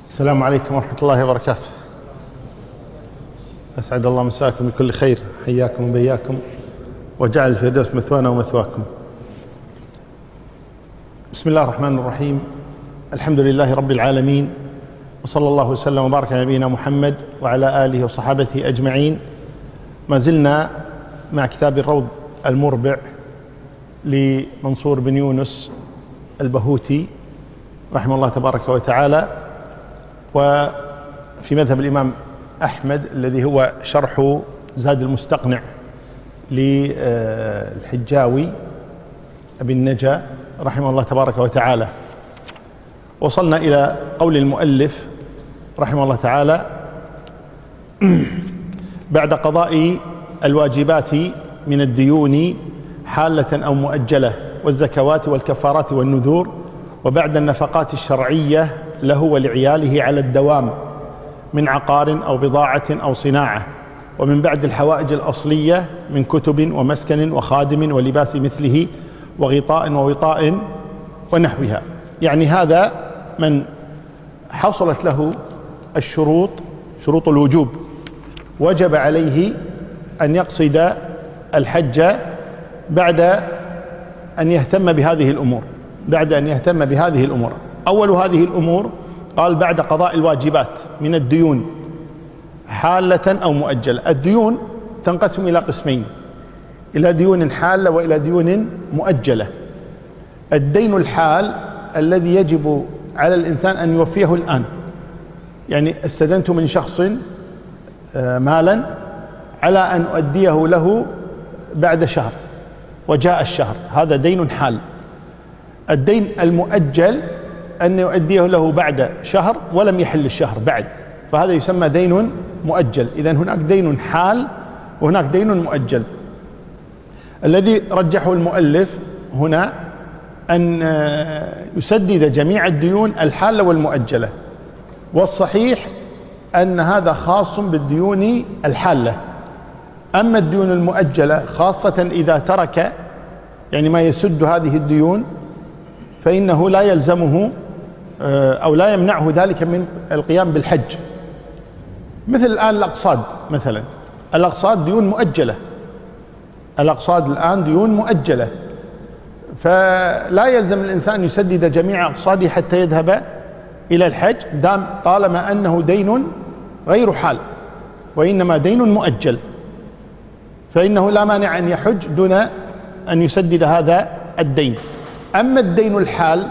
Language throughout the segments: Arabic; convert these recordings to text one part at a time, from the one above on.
السلام عليكم ورحمة الله وبركاته. أسعد الله مساكم بكل خير، حياكم وبياكم، وجعل الفردوس مثوانا ومثواكم. بسم الله الرحمن الرحيم. الحمد لله رب العالمين، وصلى الله وسلم وبارك على نبينا محمد وعلى آله وصحابته أجمعين. ما زلنا مع كتاب الروض المربع لمنصور بن يونس البهوتي رحمه الله تبارك وتعالى، وفي مذهب الإمام أحمد الذي هو شرح زاد المستقنع للحجاوي أبي النجا رحمه الله تبارك وتعالى. وصلنا إلى قول المؤلف رحمه الله تعالى: بعد قضاء الواجبات من الديون حالة أو مؤجلة والزكوات والكفارات والنذور، وبعد النفقات الشرعية له ولعياله على الدوام من عقار أو بضاعة أو صناعة، ومن بعد الحوائج الأصلية من كتب ومسكن وخادم ولباس مثله وغطاء ووطاء ونحوها. يعني هذا من حصلت له الشروط، شروط الوجوب، وجب عليه أن يقصد الحج بعد أن يهتم بهذه الأمور. أول هذه الأمور قال: بعد قضاء الواجبات من الديون حالة أو مؤجلة. الديون تنقسم إلى قسمين: إلى ديون حالة وإلى ديون مؤجلة. الدين الحال الذي يجب على الإنسان أن يوفيه الآن، يعني استدنت من شخص مالا على أن أؤديه له بعد شهر وجاء الشهر، هذا دين حال. الدين المؤجل أن يؤديه له بعد شهر ولم يحل الشهر بعد، فهذا يسمى دين مؤجل. إذن هناك دين حال وهناك دين مؤجل. الذي رجحه المؤلف هنا أن يسدد جميع الديون الحالة والمؤجلة، والصحيح أن هذا خاص بالديون الحالة. أما الديون المؤجلة خاصة إذا ترك يعني ما يسد هذه الديون فإنه لا يلزمه أو لا يمنعه ذلك من القيام بالحج. مثل الآن الأقصاد، مثلا الأقصاد ديون مؤجلة، الأقصاد الآن ديون مؤجلة، فلا يلزم الإنسان يسدد جميع أقصاده حتى يذهب إلى الحج طالما أنه دين غير حال وإنما دين مؤجل، فإنه لا مانع أن يحج دون أن يسدد هذا الدين. أما الدين الحال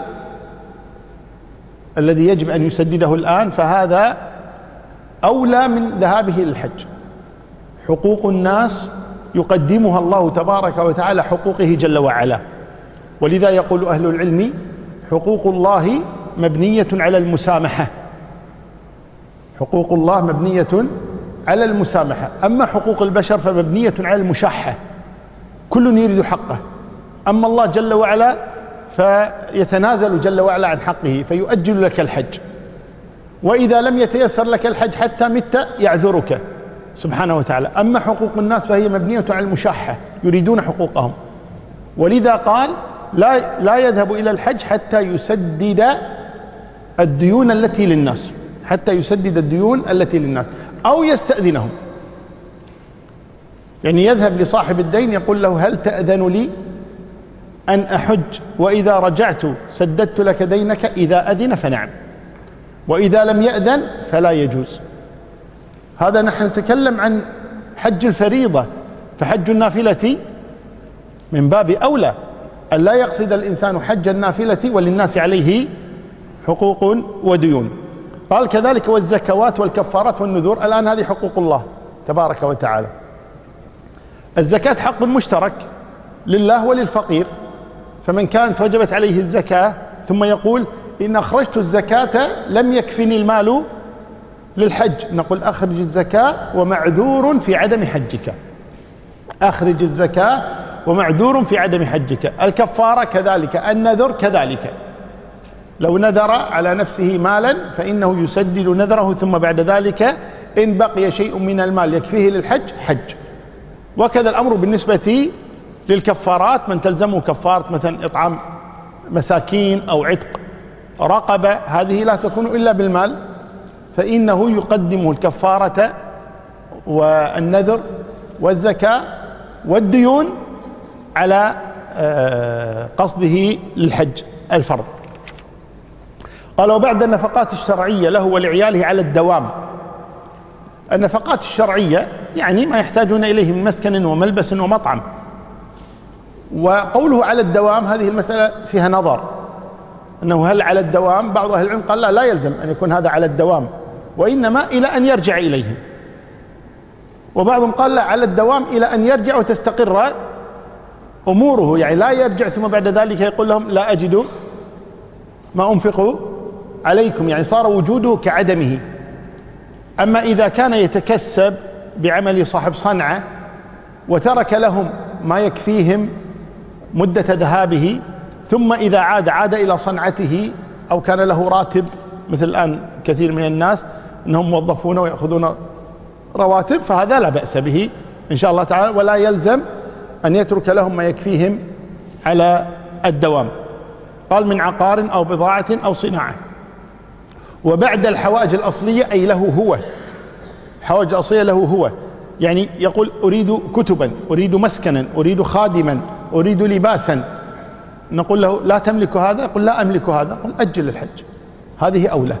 الذي يجب أن يسدده الآن فهذا أولى من ذهابه للحج. حقوق الناس يقدمها الله تبارك وتعالى حقوقه جل وعلا، ولذا يقول أهل العلم: حقوق الله مبنية على المسامحة. حقوق الله مبنية على المسامحة، أما حقوق البشر فمبنية على المشاحة، كل يريد حقه. أما الله جل وعلا فيتنازل جل وعلا عن حقه فيؤجل لك الحج، وإذا لم يتيسر لك الحج حتى مت يعذرك سبحانه وتعالى. أما حقوق الناس فهي مبنية على المشاحة، يريدون حقوقهم، ولذا قال: لا يذهب إلى الحج حتى يسدد الديون التي للناس، أو يستأذنهم. يعني يذهب لصاحب الدين يقول له: هل تأذن لي أن أحج، وإذا رجعت سددت لك دينك؟ إذا أذن فنعم، وإذا لم يأذن فلا يجوز. هذا نحن نتكلم عن حج الفريضة، فحج النافلة من باب أولى أن لا يقصد الإنسان حج النافلة وللناس عليه حقوق وديون. قال: كذلك والزكوات والكفارات والنذور. الآن هذه حقوق الله تبارك وتعالى. الزكاة حق مشترك لله وللفقير، فمن كانت وجبت عليه الزكاة ثم يقول: إن أخرجت الزكاة لم يكفني المال للحج، نقول: أخرج الزكاة ومعذور في عدم حجك. أخرج الزكاة ومعذور في عدم حجك. الكفارة كذلك، النذر كذلك. لو نذر على نفسه مالا فإنه يسدد نذره، ثم بعد ذلك إن بقي شيء من المال يكفيه للحج حج. وكذا الأمر بالنسبة للكفارات، من تلزمه كفارة مثلا إطعام مساكين أو عتق رقبة، هذه لا تكون إلا بالمال فإنه يقدم الكفارة والنذر والزكاة والديون على قصده للحج الفرض. قال وبعد النفقات الشرعية له ولعياله على الدوام. النفقات الشرعية يعني ما يحتاجون إليه من مسكن وملبس ومطعم. وقوله على الدوام هذه المسألة فيها نظر، أنه هل على الدوام؟ بعض أهل العلم قال لا يلزم أن يكون هذا على الدوام، وإنما إلى أن يرجع إليهم. وبعضهم قال لا، على الدوام إلى أن يرجع وتستقر أموره، يعني لا يرجع ثم بعد ذلك يقول لهم لا أجد ما أنفق عليكم، يعني صار وجوده كعدمه. أما إذا كان يتكسب بعمل صاحب صنعة وترك لهم ما يكفيهم مدة ذهابه، ثم إذا عاد إلى صنعته، أو كان له راتب مثل الآن كثير من الناس أنهم موظفون ويأخذون رواتب، فهذا لا بأس به إن شاء الله تعالى، ولا يلزم أن يترك لهم ما يكفيهم على الدوام. قال من عقار أو بضاعة أو صناعة. وبعد الحوائج الأصلية أي له هو، الحوائج الأصلية له هو، يعني يقول أريد كتبا، أريد مسكنا، أريد خادما، أريد لباسا، نقول له لا تملك هذا، يقول لا أملك هذا، قل أجل الحج، هذه أولى.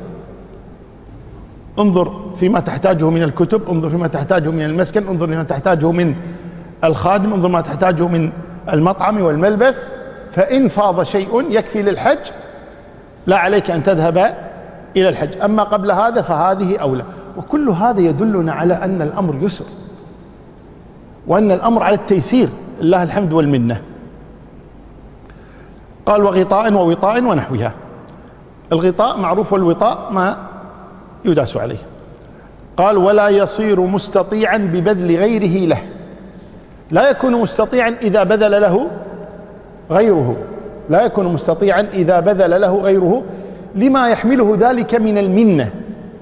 انظر فيما تحتاجه من الكتب، انظر فيما تحتاجه من المسكن، انظر فيما تحتاجه من الخادم، انظر ما تحتاجه من المطعم والملبس، فإن فاض شيء يكفي للحج لا عليك أن تذهب إلى الحج. أما قبل هذا فهذه أولى. وكل هذا يدلنا على أن الأمر يسر، وأن الأمر على التيسير، الله الحمد والمنة. قال وغطاء ووطاء ونحوها. الغطاء معروف، والوطاء ما يداس عليه. قال ولا يصير مستطيعا ببذل غيره له، لا يكون مستطيعا إذا بذل له غيره، لا يكون مستطيعا إذا بذل له غيره، لما يحمله ذلك من المنة.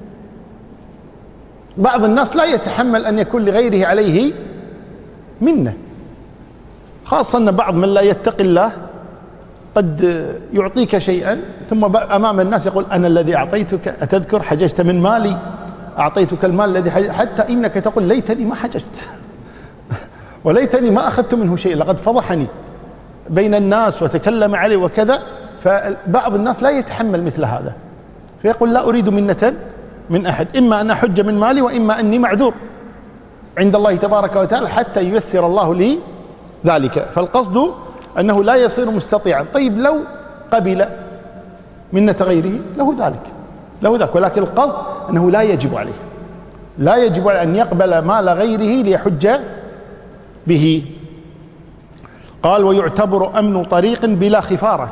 بعض الناس لا يتحمل أن يكون لغيره عليه منة، خاصة أن بعض من لا يتقي الله قد يعطيك شيئا ثم أمام الناس يقول أنا الذي أعطيتك، أتذكر حججت من مالي، أعطيتك المال الذي حتى إنك تقول ليتني ما حججت وليتني ما أخذت منه شيء، لقد فضحني بين الناس وتكلم عليه وكذا. فبعض الناس لا يتحمل مثل هذا، فيقول لا أريد منة من أحد، إما أن أحج من مالي وإما أني معذور عند الله تبارك وتعالى حتى ييسر الله لي ذلك. فالقصد أنه لا يصير مستطيعا. طيب لو قبل منة غيره له ذلك، ولكن القصد أنه لا يجب عليه، لا يجب عليه أن يقبل مال غيره ليحج به. قال ويعتبر أمن طريق بلا خفارة.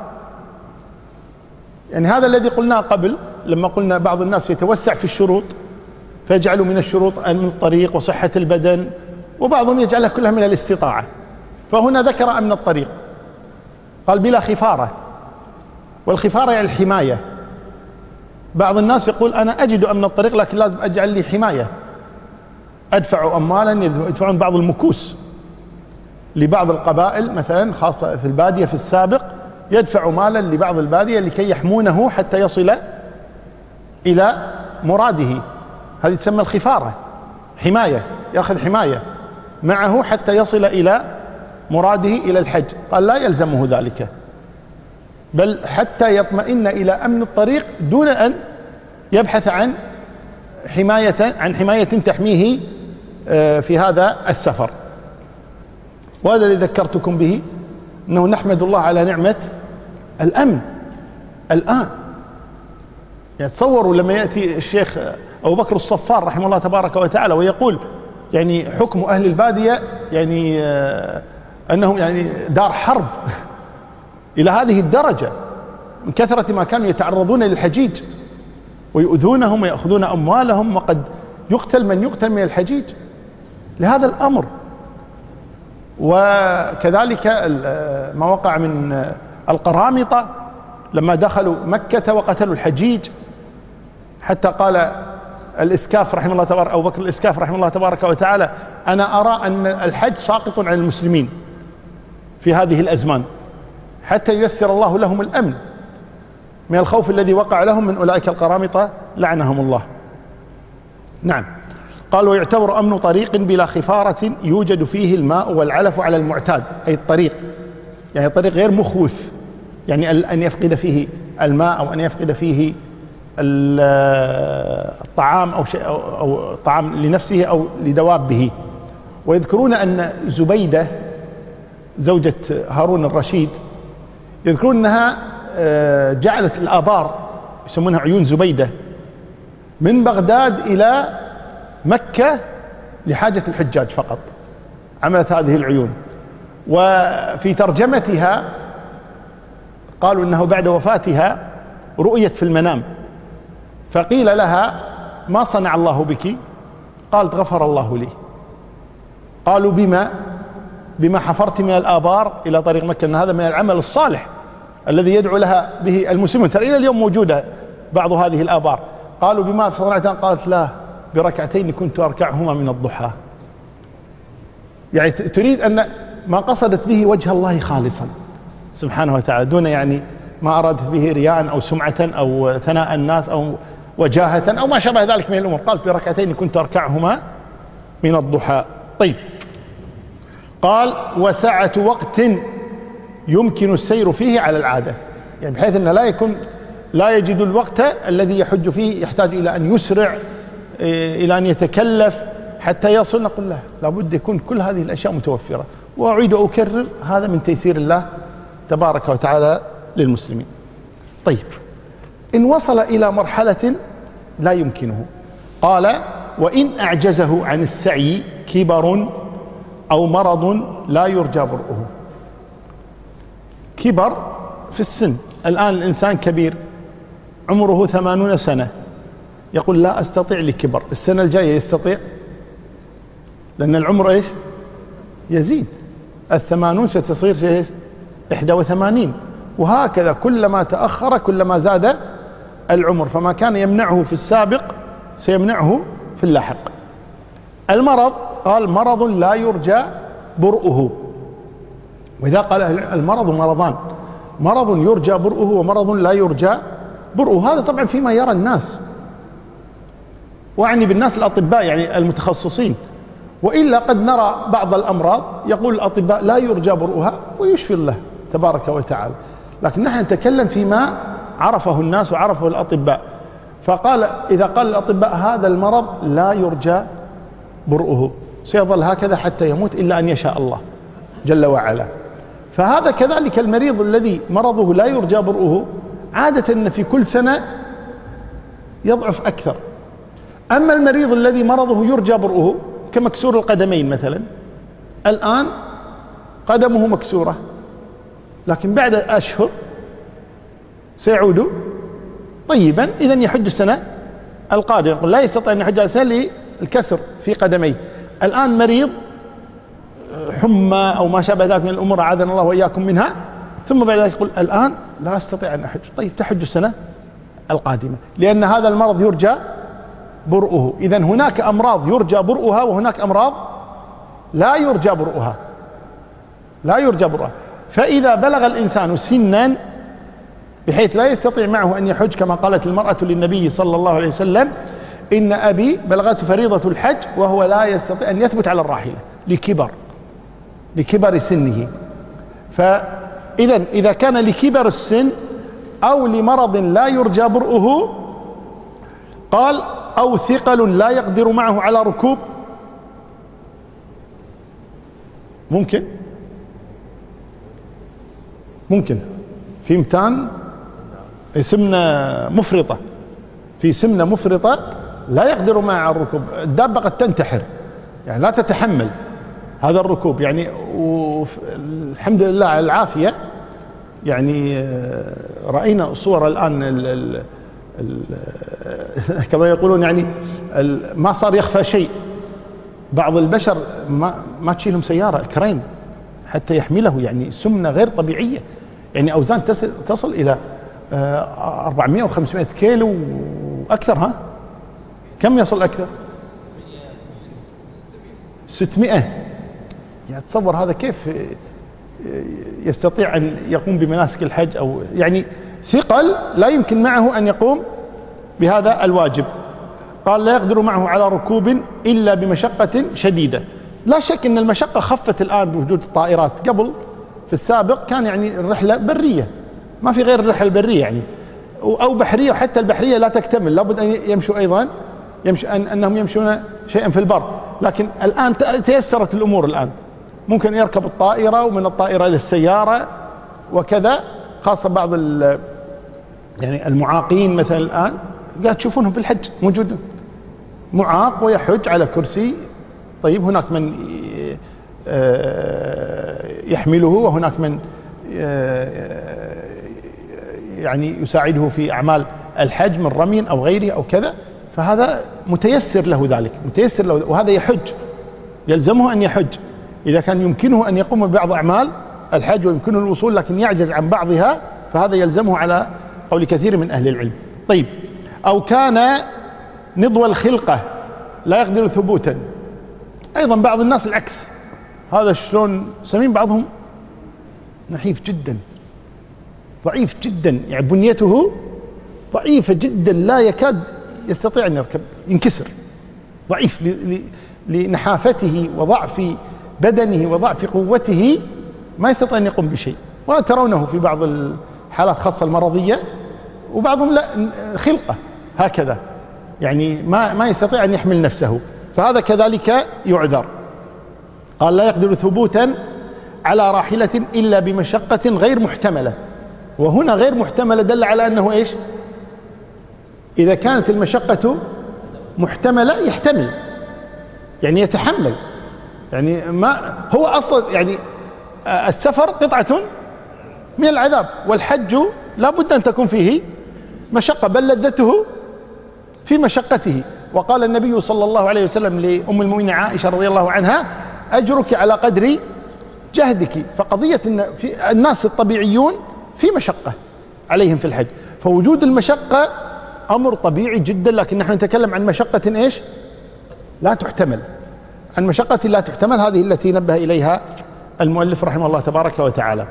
يعني هذا الذي قلناه قبل لما قلنا بعض الناس يتوسع في الشروط فيجعل من الشروط أمن الطريق وصحة البدن، وبعضهم يجعلها كلها من الاستطاعة. فهنا ذكر أمن الطريق، قال بلا خفارة. والخفارة يعني الحماية. بعض الناس يقول أنا أجد أمن الطريق لكن لازم أجعل لي حماية، أدفع أموالا، يدفعون بعض المكوس لبعض القبائل مثلا خاصة في البادية في السابق، يدفع مالا لبعض البادية لكي يحمونه حتى يصل إلى مراده. هذه تسمى الخفارة، حماية، يأخذ حماية معه حتى يصل إلى مراده إلى الحج. قال لا يلزمه ذلك، بل حتى يطمئن إلى أمن الطريق دون أن يبحث عن حماية تحميه في هذا السفر. وهذا الذي ذكرتكم به، أنه نحمد الله على نعمة الأمن الآن. يعني تصوروا لما يأتي الشيخ أبو بكر الصفار رحمه الله تبارك وتعالى ويقول يعني حكم أهل البادية يعني أنهم يعني دار حرب إلى هذه الدرجة من كثرة ما كانوا يتعرضون للحجيج ويؤذونهم ويأخذون أموالهم، وقد يقتل من يقتل من الحجيج لهذا الأمر. وكذلك ما وقع من القرامطة لما دخلوا مكة وقتلوا الحجيج، حتى قال الإسكاف رحمه الله تبارك، أبو بكر الإسكاف رحمه الله تبارك وتعالى أنا أرى أن الحج ساقط عن المسلمين في هذه الأزمان حتى ييسر الله لهم الأمن من الخوف الذي وقع لهم من أولئك القرامطة لعنهم الله. نعم. قال ويعتبر أمن طريق بلا خفارة يوجد فيه الماء والعلف على المعتاد، أي الطريق يعني الطريق غير مخوف، يعني أن يفقد فيه الماء أو أن يفقد فيه الطعام أو شيء أو طعام لنفسه أو لدوابه. ويذكرون أن زبيدة زوجة هارون الرشيد يذكرون أنها جعلت الآبار يسمونها عيون زبيدة من بغداد إلى مكة لحاجة الحجاج فقط، عملت هذه العيون. وفي ترجمتها قالوا إنه بعد وفاتها رؤيت في المنام فقيل لها ما صنع الله بك؟ قالت غفر الله لي. قالوا بما حفرت من الآبار إلى طريق مكة، أن هذا من العمل الصالح الذي يدعو لها به المسلمون، ترى إلى اليوم موجودة بعض هذه الآبار. قالوا بما صنعتها؟ قالت لا، بركعتين كنت أركعهما من الضحى. يعني تريد أن ما قصدت به وجه الله خالصا سبحانه وتعالى، دون يعني ما أرادت به رياء أو سمعة أو ثناء الناس أو وجاهة أو ما شابه ذلك من الأمور. قالت بركعتين كنت أركعهما من الضحى. طيب، قال وسعة وقت يمكن السير فيه على العادة، يعني بحيث أنه لا يجد الوقت الذي يحج فيه، يحتاج إلى أن يسرع، إلى أن يتكلف حتى يصل. نقول له لابد يكون كل هذه الأشياء متوفرة. وأعيد وأكرر هذا من تيسير الله تبارك وتعالى للمسلمين. طيب، إن وصل إلى مرحلة لا يمكنه، قال وإن أعجزه عن السعي كبر أو مرض لا يرجى برؤه. كبر في السن، الآن الإنسان كبير عمره 80 سنة، يقول لا أستطيع لكبر. السنة الجاية يستطيع، لأن العمر إيش يزيد، 80 ستصير 81، وهكذا كلما تأخر كلما زاد العمر، فما كان يمنعه في السابق سيمنعه في اللاحق. المرض، قال مرض لا يرجى برؤه. وإذا قال المرض مرضان، مرض يرجى برؤه ومرض لا يرجى برؤه. هذا طبعا فيما يرى الناس، وأعني بالناس الأطباء يعني المتخصصين، وإلا قد نرى بعض الأمراض يقول الأطباء لا يرجى برؤها ويشفي الله تبارك وتعالى، لكن نحن نتكلم فيما عرفه الناس وعرفه الأطباء. فقال إذا قال الأطباء هذا المرض لا يرجى برؤه، سيظل هكذا حتى يموت إلا أن يشاء الله جل وعلا. فهذا كذلك المريض الذي مرضه لا يرجى برؤه، عادة أن في كل سنة يضعف أكثر. أما المريض الذي مرضه يرجى برؤه كمكسور القدمين مثلا، الآن قدمه مكسورة، لكن بعد أشهر سيعود طيبا، إذن يحج السنة القادمة. يقول لا يستطيع أن يحج السنة للكسر في قدميه. الآن مريض حمى أو ما شابه ذلك من الأمور أعاذنا الله وإياكم منها، ثم بعد ذلك يقول الآن لا أستطيع أن أحج. طيب تحج السنة القادمة، لأن هذا المرض يرجى برؤه. إذن هناك أمراض يرجى برؤها وهناك أمراض لا يرجى برؤها، لا يرجى برؤها. فإذا بلغ الإنسان سنا بحيث لا يستطيع معه أن يحج، كما قالت المرأة للنبي صلى الله عليه وسلم إن أبي بلغته فريضة الحج وهو لا يستطيع أن يثبت على الراحلة لكبر سنه. فإذا إذا كان لكبر السن أو لمرض لا يرجى برؤه، قال أو ثقل لا يقدر معه على ركوب، ممكن في متان سمنة مفرطة، في سمنة مفرطة لا يقدر معها على الركوب، الدابة قد تنتحر يعني لا تتحمل هذا الركوب يعني. والحمد لله على العافية، يعني رأينا صور الآن كما يقولون يعني ما صار يخفى شيء. بعض البشر ما تشيلهم سيارة كرين حتى يحمله، يعني سمنة غير طبيعية، يعني أوزان تصل إلى 400 و 500 كيلو وأكثر. ها كم يصل أكثر؟ 600. يعني تصور هذا كيف يستطيع أن يقوم بمناسك الحج، أو يعني ثقل لا يمكن معه أن يقوم بهذا الواجب. قال لا يقدر معه على ركوب إلا بمشقة شديدة. لا شك أن المشقة خفت الآن بوجود الطائرات. قبل في السابق كان يعني الرحلة برية، ما في غير الرحلة البرية يعني، أو بحرية، وحتى البحرية لا تكتمل، لابد أن يمشوا أيضا أنهم يمشون شيئا في البر. لكن الآن تيسرت الأمور، الآن ممكن يركب الطائرة، ومن الطائرة إلى السيارة وكذا، خاصة بعض يعني المعاقين مثلا الآن قاعد تشوفونهم في الحج موجودين، معاق ويحج على كرسي. طيب هناك من يحمله، وهناك من يعني يساعده في أعمال الحج من رمي أو غيره أو كذا، فهذا متيسر له ذلك، متيسر له، وهذا يحج، يلزمه أن يحج. إذا كان يمكنه أن يقوم ببعض أعمال الحج ويمكنه الوصول لكن يعجز عن بعضها، فهذا يلزمه على قول كثير من أهل العلم. طيب، أو كان نضوى الخلقة لا يقدر ثبوتا، أيضا بعض الناس العكس، هذا شلون سمين، بعضهم نحيف جدا، ضعيف جدا، يعني بنيته ضعيفة جدا، لا يكاد يستطيع أن يركب، ينكسر، ضعيف لنحافته وضعف بدنه وضعف قوته، ما يستطيع أن يقوم بشيء. وترونه في بعض الحالات خاصة المرضية، وبعضهم لا، خلقة هكذا، يعني ما يستطيع أن يحمل نفسه، فهذا كذلك يعذر. قال لا يقدر ثبوتا على راحلة إلا بمشقة غير محتملة. وهنا غير محتملة دل على أنه إيش؟ إذا كانت المشقة محتملة يحتمل، يعني يتحمل، يعني ما هو أصلا، يعني السفر قطعة من العذاب، والحج لا بد أن تكون فيه مشقة، بل لذته في مشقته. وقال النبي صلى الله عليه وسلم لأم المؤمنين عائشة رضي الله عنها: أجرك على قدر جهدك. فقضية أن في الناس الطبيعيون في مشقة عليهم في الحج، فوجود المشقة أمر طبيعي جدا، لكن نحن نتكلم عن مشقة إيش؟ لا تحتمل، عن مشقة لا تحتمل، هذه التي نبه إليها المؤلف رحمه الله تبارك وتعالى.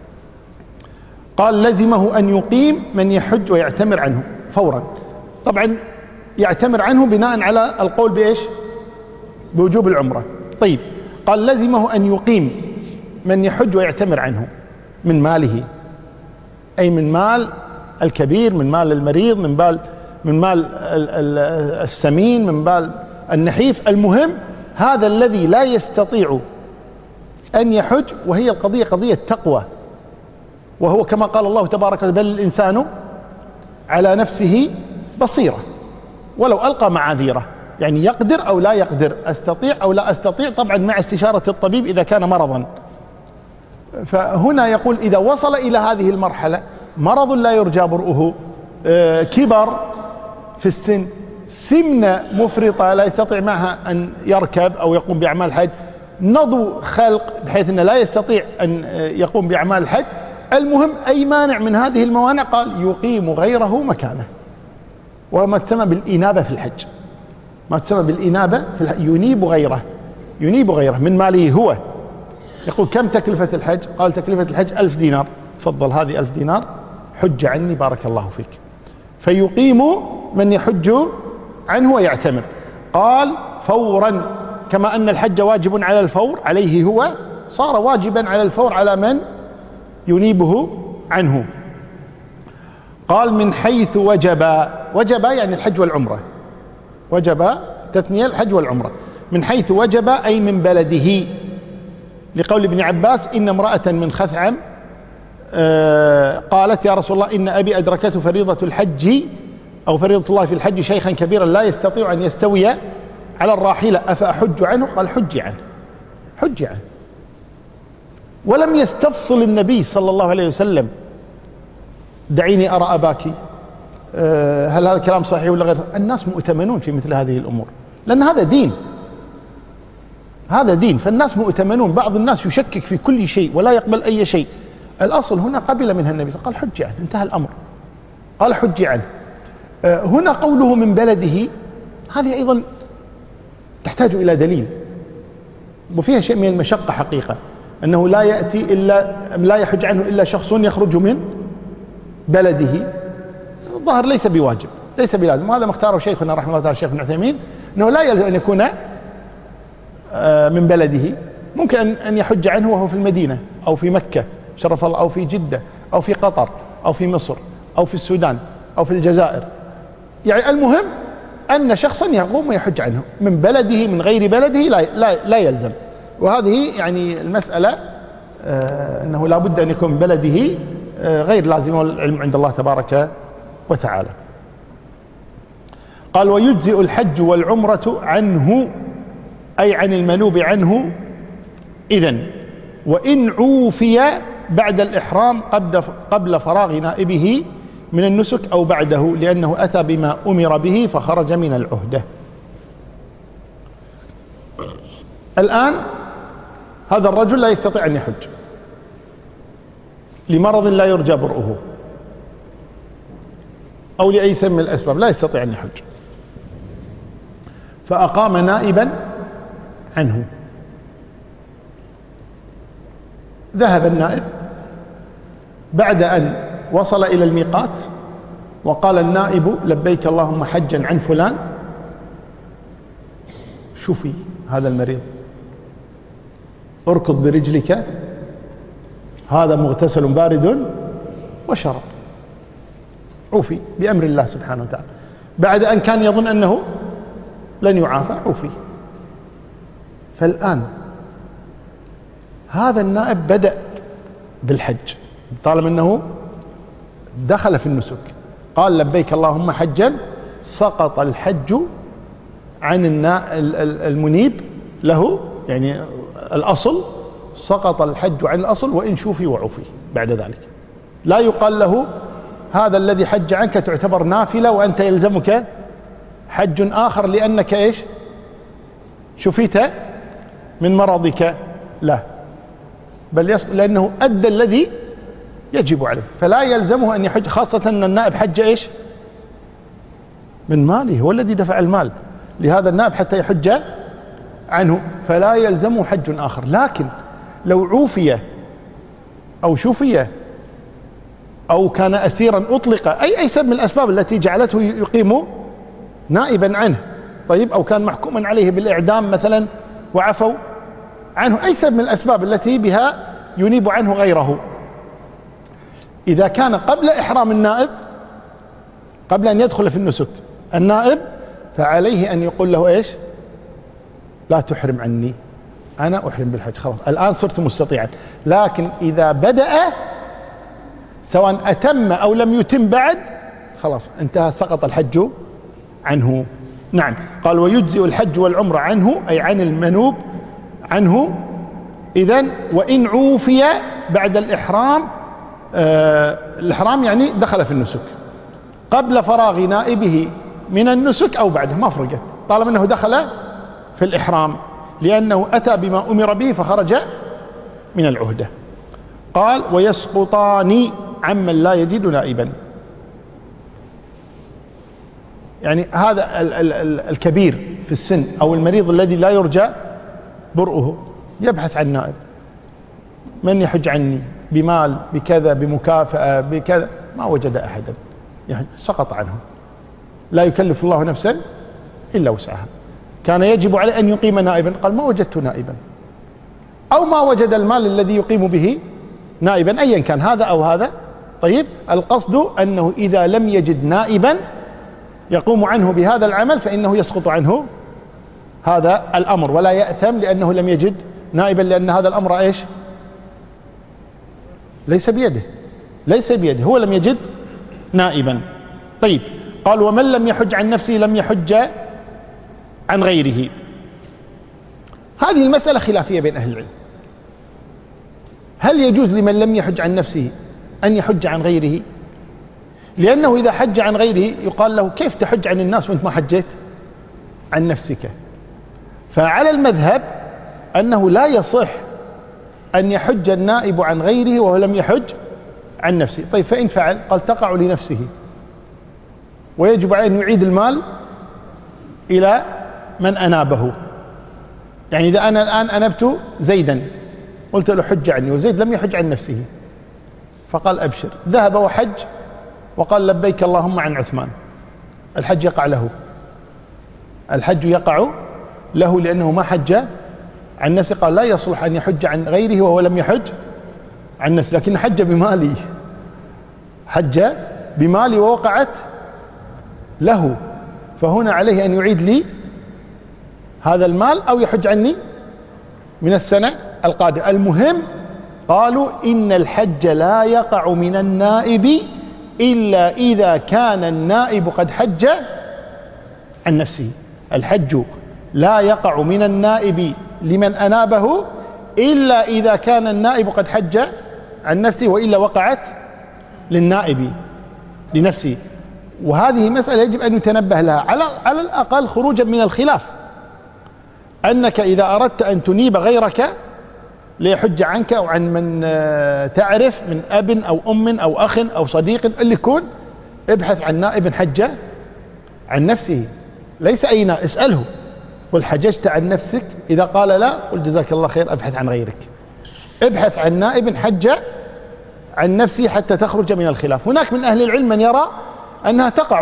قال لزمه أن يقيم من يحج ويعتمر عنه فورا. طبعا يعتمر عنه بناء على القول بإيش؟ بوجوب العمرة. طيب، قال لزمه أن يقيم من يحج ويعتمر عنه من ماله، أي من مال الكبير، من مال المريض، من مال السمين، من مال النحيف. المهم هذا الذي لا يستطيع أن يحج، وهي القضية قضية تقوى، وهو كما قال الله تبارك وتعالى: بل الإنسان على نفسه بصيرة ولو ألقى معاذيره، يعني يقدر أو لا يقدر، أستطيع أو لا أستطيع، طبعا مع استشارة الطبيب إذا كان مرضا. فهنا يقول إذا وصل إلى هذه المرحلة، مرض لا يرجى برؤه، كبر في السن، سمنة مفرطة لا يستطيع معها أن يركب أو يقوم بأعمال الحج، نضو خلق بحيث أنه لا يستطيع أن يقوم بأعمال الحج، المهم أي مانع من هذه الموانع قال يقيم غيره مكانه. وما تسمى بالإنابة في الحج، ما تسمى بالإنابة في الحج، ينيب غيره من ماله هو. يقول كم تكلفة الحج؟ قال تكلفة الحج 1000 دينار. تفضل هذه 1000 دينار، حج عني بارك الله فيك. فيقيم من يحج عنه ويعتمر. قال فورا، كما أن الحج واجب على الفور عليه، هو صار واجبا على الفور على من ينيبه عنه. قال من حيث وجب يعني الحج والعمرة، وجب تثنية الحج والعمرة. من حيث وجب أي من بلده، لقول ابن عباس: إن امرأة من خثعم قالت: يا رسول الله، إن أبي أدركته فريضة الحج أو فريضة الله في الحج شيخا كبيرا لا يستطيع أن يستوي على الراحلة، أفأحج عنه؟ قال حج عنه. ولم يستفصل النبي صلى الله عليه وسلم: دعيني أرى أباك، هل هذا الكلام صحيح ولا غير؟ الناس مؤتمنون في مثل هذه الأمور، لأن هذا دين، فالناس مؤتمنون. بعض الناس يشكك في كل شيء ولا يقبل أي شيء. الأصل هنا قبل منها النبي، قال حج عنه، انتهى الأمر، قال حج عنه. هنا قوله من بلده، هذه أيضا تحتاج إلى دليل، وفيها شيء من المشقة حقيقة، أنه لا يحج عنه إلا شخص يخرج من بلده. الظاهر ليس ليس بلازم. وهذا مختاره شيخنا رحمه الله تعالى الشيخ ابن عثيمين، أنه لا يلزم أن يكون من بلده، ممكن أن يحج عنه وهو في المدينة أو في مكة شرف الله، أو في جدة أو في قطر أو في مصر أو في السودان أو في الجزائر. يعني المهم أن شخصا يقوم ويحج عنه من بلده، من غير بلده لا يلزم. وهذه يعني المسألة أنه لا بد أن يكون من بلده غير لازم، والعلم عند الله تبارك وتعالى. قال ويجزئ الحج والعمرة عنه، أي عن المنوب عنه إذن، وإن عوفي بعد الإحرام قبل فراغ نائبه من النسك أو بعده، لأنه أتى بما أمر به فخرج من العهدة. الآن هذا الرجل لا يستطيع أن يحج لمرض لا يرجى برؤه أو لأي سبب من الأسباب، لا يستطيع أن يحج، فأقام نائبا عنه. ذهب النائب بعد أن وصل إلى الميقات وقال النائب لبيك اللهم حجا عن فلان، شوفي هذا المريض، اركض برجلك، هذا مغتسل بارد وشرب، عوفي بأمر الله سبحانه وتعالى. بعد أن كان يظن أنه لن يعافى عوفي. فالآن هذا النائب بدأ بالحج طالما أنه دخل في النسك، قال لبيك اللهم حجا، سقط الحج عن المنيب له، يعني الأصل سقط الحج عن الأصل وإن شوفي وعوفي. بعد ذلك لا يقال له هذا الذي حج عنك تعتبر نافلة وأنت يلزمك حج آخر لأنك إيش شفيت من مرضك، لا، بل لأنه أدى الذي يجب عليه، فلا يلزمه أن يحج، خاصة أن النائب حج إيش من ماله، هو الذي دفع المال لهذا النائب حتى يحج عنه، فلا يلزمه حج آخر. لكن لو عوفي أو شفي أو كان أسيرا أطلق، أي سبب من الأسباب التي جعلته يقيم نائبا عنه، طيب، أو كان محكوما عليه بالإعدام مثلا وعفوا عنه، أي سبب من الأسباب التي بها ينيب عنه غيره، إذا كان قبل إحرام النائب، قبل أن يدخل في النسك النائب، فعليه أن يقول له إيش لا تحرم عني، أنا أحرم بالحج، خلاص الآن صرت مستطيعا. لكن إذا بدأ سواء أتم أو لم يتم بعد، خلاص انتهى، سقط الحج عنه. نعم. قال ويجزئ الحج والعمرة عنه، أي عن المنوب عنه إذن، وإن عوفي بعد الإحرام، الإحرام يعني دخل في النسك، قبل فراغ نائبه من النسك أو بعده، ما فرقت، طالما أنه دخل في الإحرام، لأنه أتى بما أمر به فخرج من العهدة. قال ويسقطان عمن لا يجد نائبا، يعني هذا الكبير في السن أو المريض الذي لا يرجى برؤه يبحث عن نائب، من يحج عني بمال بكذا بمكافأة بكذا، ما وجد أحدا، يعني سقط عنه، لا يكلف الله نفسا إلا وسعها. كان يجب عليه أن يقيم نائبا، قال ما وجدت نائبا، أو ما وجد المال الذي يقيم به نائبا، أيا كان هذا أو هذا. طيب، القصد أنه إذا لم يجد نائبا يقوم عنه بهذا العمل فإنه يسقط عنه هذا الأمر، ولا يأثم لأنه لم يجد نائبا، لأن هذا الأمر إيش ليس بيده، ليس بيده، هو لم يجد نائبا. طيب، قال ومن لم يحج عن نفسه لم يحج عن غيره. هذه المسألة خلافية بين أهل العلم، هل يجوز لمن لم يحج عن نفسه أن يحج عن غيره؟ لأنه إذا حج عن غيره يقال له كيف تحج عن الناس وأنت ما حجيت عن نفسك؟ فعلى المذهب أنه لا يصح أن يحج النائب عن غيره وهو لم يحج عن نفسه. طيب، فإن فعل، قال تقع لنفسه، ويجب عليه أن يعيد المال إلى من أنابه. يعني إذا أنا الآن أنبت زيدا قلت له حج عني، وزيد لم يحج عن نفسه، فقال أبشر، ذهب وحج وقال لبيك اللهم عن عثمان، الحج يقع له، الحج يقع له لأنه ما حج عن نفسه. قال لا يصلح أن يحج عن غيره وهو لم يحج عن نفسه، لكن حج بمالي، حج بمالي ووقعت له، فهنا عليه أن يعيد لي هذا المال أو يحج عني من السنة القادمة. المهم قالوا إن الحج لا يقع من النائب إلا إذا كان النائب قد حج عن نفسه. الحج لا يقع من النائب لمن أنابه إلا إذا كان النائب قد حج عن نفسه، وإلا وقعت للنائب لنفسه. وهذه مسألة يجب أن يتنبه لها على الأقل خروجا من الخلاف، أنك إذا أردت أن تنيب غيرك ليحج عنك أو عن من تعرف من أب أو أم أو أخ أو صديق اللي يكون، ابحث عن نائب حج عن نفسه، ليس أي نائب، اسأله قل حججت عن نفسك، إذا قال لا قل جزاك الله خير ابحث عن غيرك. ابحث عن نائب حج عن نفسه حتى تخرج من الخلاف. هناك من أهل العلم من يرى أنها تقع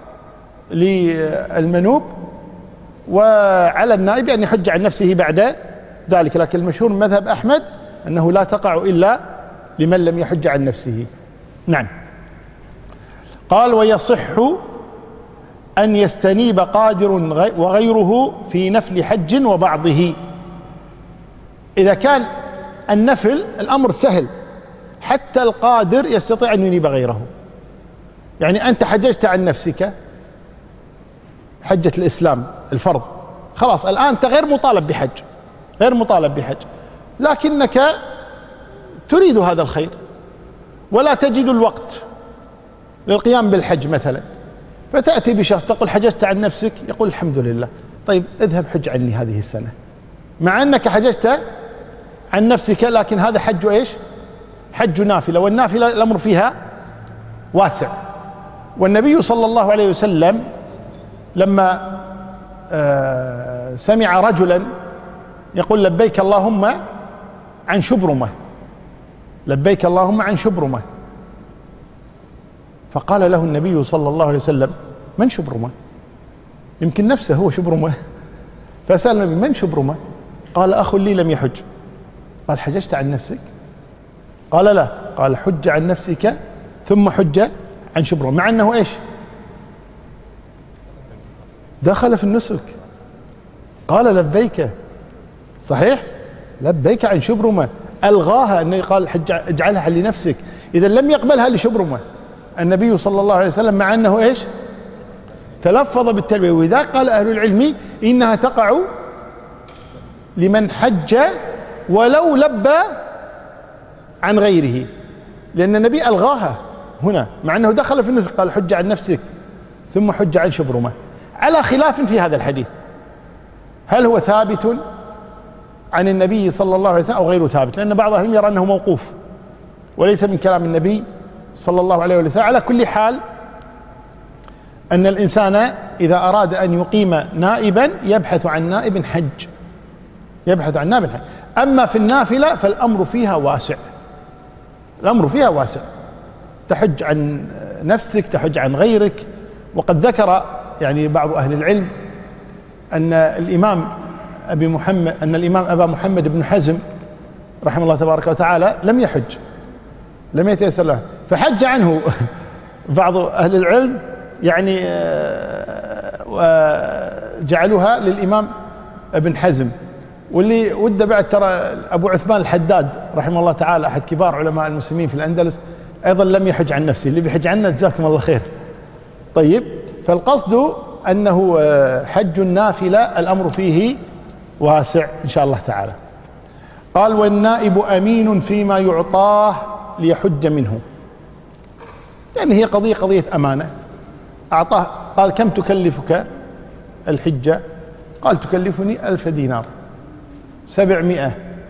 للمنوب وعلى النائب أن يحج عن نفسه بعد ذلك، لكن المشهور من مذهب أحمد أنه لا تقع إلا لمن لم يحج عن نفسه. نعم. قال ويصح أن يستنيب قادر وغيره في نفل حج وبعضه. إذا كان النفل الأمر سهل حتى القادر يستطيع أن ينيب غيره، يعني أنت حججت عن نفسك حجة الإسلام الفرض، خلاص الآن أنت غير مطالب بحج، غير مطالب بحج، لكنك تريد هذا الخير ولا تجد الوقت للقيام بالحج مثلا، فتأتي بشخص تقول حججت عن نفسك، يقول الحمد لله، طيب اذهب حج عني هذه السنة، مع أنك حججت عن نفسك، لكن هذا حج إيش؟ حج نافلة، والنافلة الأمر فيها واسع. والنبي صلى الله عليه وسلم لما سمع رجلا يقول لبيك اللهم عن شبرمة، لبيك اللهم عن شبرمة، فقال له النبي صلى الله عليه وسلم من شبرمة؟ يمكن نفسه هو شبرمة، فسأل النبي من شبرمة؟ قال أخ لي لم يحج. قال حججت عن نفسك؟ قال لا. قال حج عن نفسك ثم حج عن شبرمة، مع أنه إيش؟ دخل في النسك، قال لبيك، صحيح لبيك عن شبرمة، ألغاها، أنه قال حج اجعلها لنفسك، إذا لم يقبلها لشبرمة النبي صلى الله عليه وسلم، مع أنه إيش؟ تلفظ بالتلبية. وإذا قال أهل العلم إنها تقع لمن حج ولو لبى عن غيره، لأن النبي ألغاها هنا مع أنه دخل في النسك، قال حج عن نفسك ثم حج عن شبرمة، على خلاف في هذا الحديث، هل هو ثابت عن النبي صلى الله عليه وسلم أو غير ثابت، لأن بعض أهل يرى أنه موقوف وليس من كلام النبي صلى الله عليه وسلم. على كل حال أن الإنسان إذا أراد أن يقيم نائبا يبحث عن نائب حج، يبحث عن نائب حج. أما في النافلة فالأمر فيها واسع، الأمر فيها واسع، تحج عن نفسك، تحج عن غيرك. وقد ذكر يعني بعض أهل العلم أن الإمام أبا محمد بن حزم رحمه الله تبارك وتعالى لم يحج، لم يتيسر له، فحج عنه بعض أهل العلم، يعني وجعلوها للإمام ابن حزم. واللي ود بعد ترى أبو عثمان الحداد رحمه الله تعالى أحد كبار علماء المسلمين في الأندلس أيضا لم يحج عن نفسه، اللي بيحج عنه جزاكم الله خير. طيب، فالقصد أنه حج النافلة الأمر فيه واسع إن شاء الله تعالى. قال والنائب أمين فيما يعطاه ليحج منه، يعني هي قضية أمانة، أعطاه، قال كم تكلفك الحجة؟ قال تكلفني 1000 دينار، 700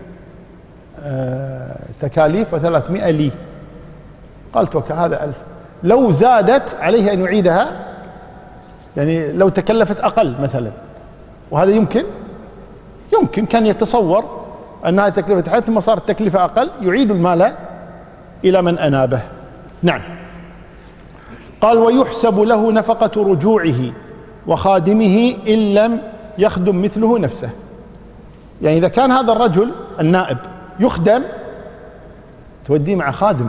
تكاليف و300 لي. قالت هذا 1000. لو زادت عليه أن يعيدها، يعني لو تكلفت أقل مثلا، وهذا يمكن كان يتصور أنها تكلفة حتى ثم صارت تكلفة أقل، يعيد المال إلى من أنابه. نعم. قال ويحسب له نفقة رجوعه وخادمه إن لم يخدم مثله نفسه. يعني إذا كان هذا الرجل النائب يخدم توديه مع خادم،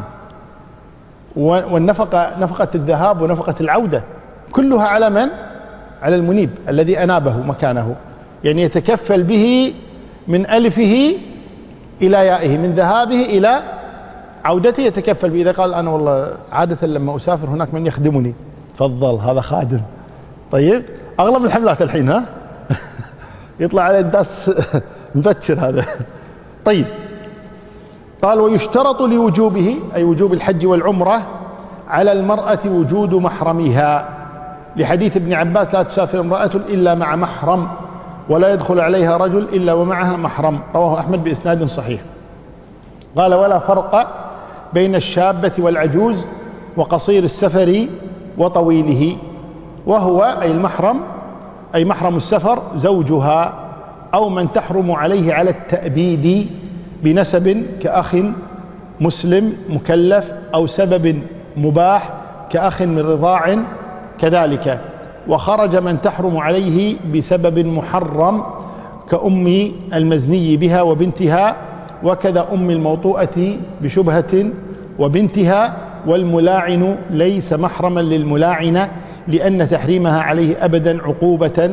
والنفقة نفقة الذهاب ونفقة العودة كلها على من؟ على المنيب الذي أنابه مكانه، يعني يتكفل به من ألفه إلى يائه، من ذهابه إلى عودته يتكفل به. إذا قال أنا والله عادة لما أسافر هناك من يخدمني، تفضل هذا خادم. طيب أغلب الحملات الحين ها يطلع على الداس مبكر هذا. طيب قال ويشترط لوجوبه أي وجوب الحج والعمرة على المرأة وجود محرمها، لحديث ابن عباس لا تسافر امرأة إلا مع محرم ولا يدخل عليها رجل إلا ومعها محرم، رواه أحمد بإسناد صحيح. قال ولا فرق بين الشابة والعجوز وقصير السفر وطويله، وهو أي المحرم أي محرم السفر زوجها أو من تحرم عليه على التأبيد بنسب كأخ مسلم مكلف أو سبب مباح كأخ من رضاع كذلك. وخرج من تحرم عليه بسبب محرم كأم المزني بها وبنتها، وكذا أم الموطوءة بشبهة وبنتها. والملاعن ليس محرما للملاعنة لأن تحريمها عليه أبدا عقوبة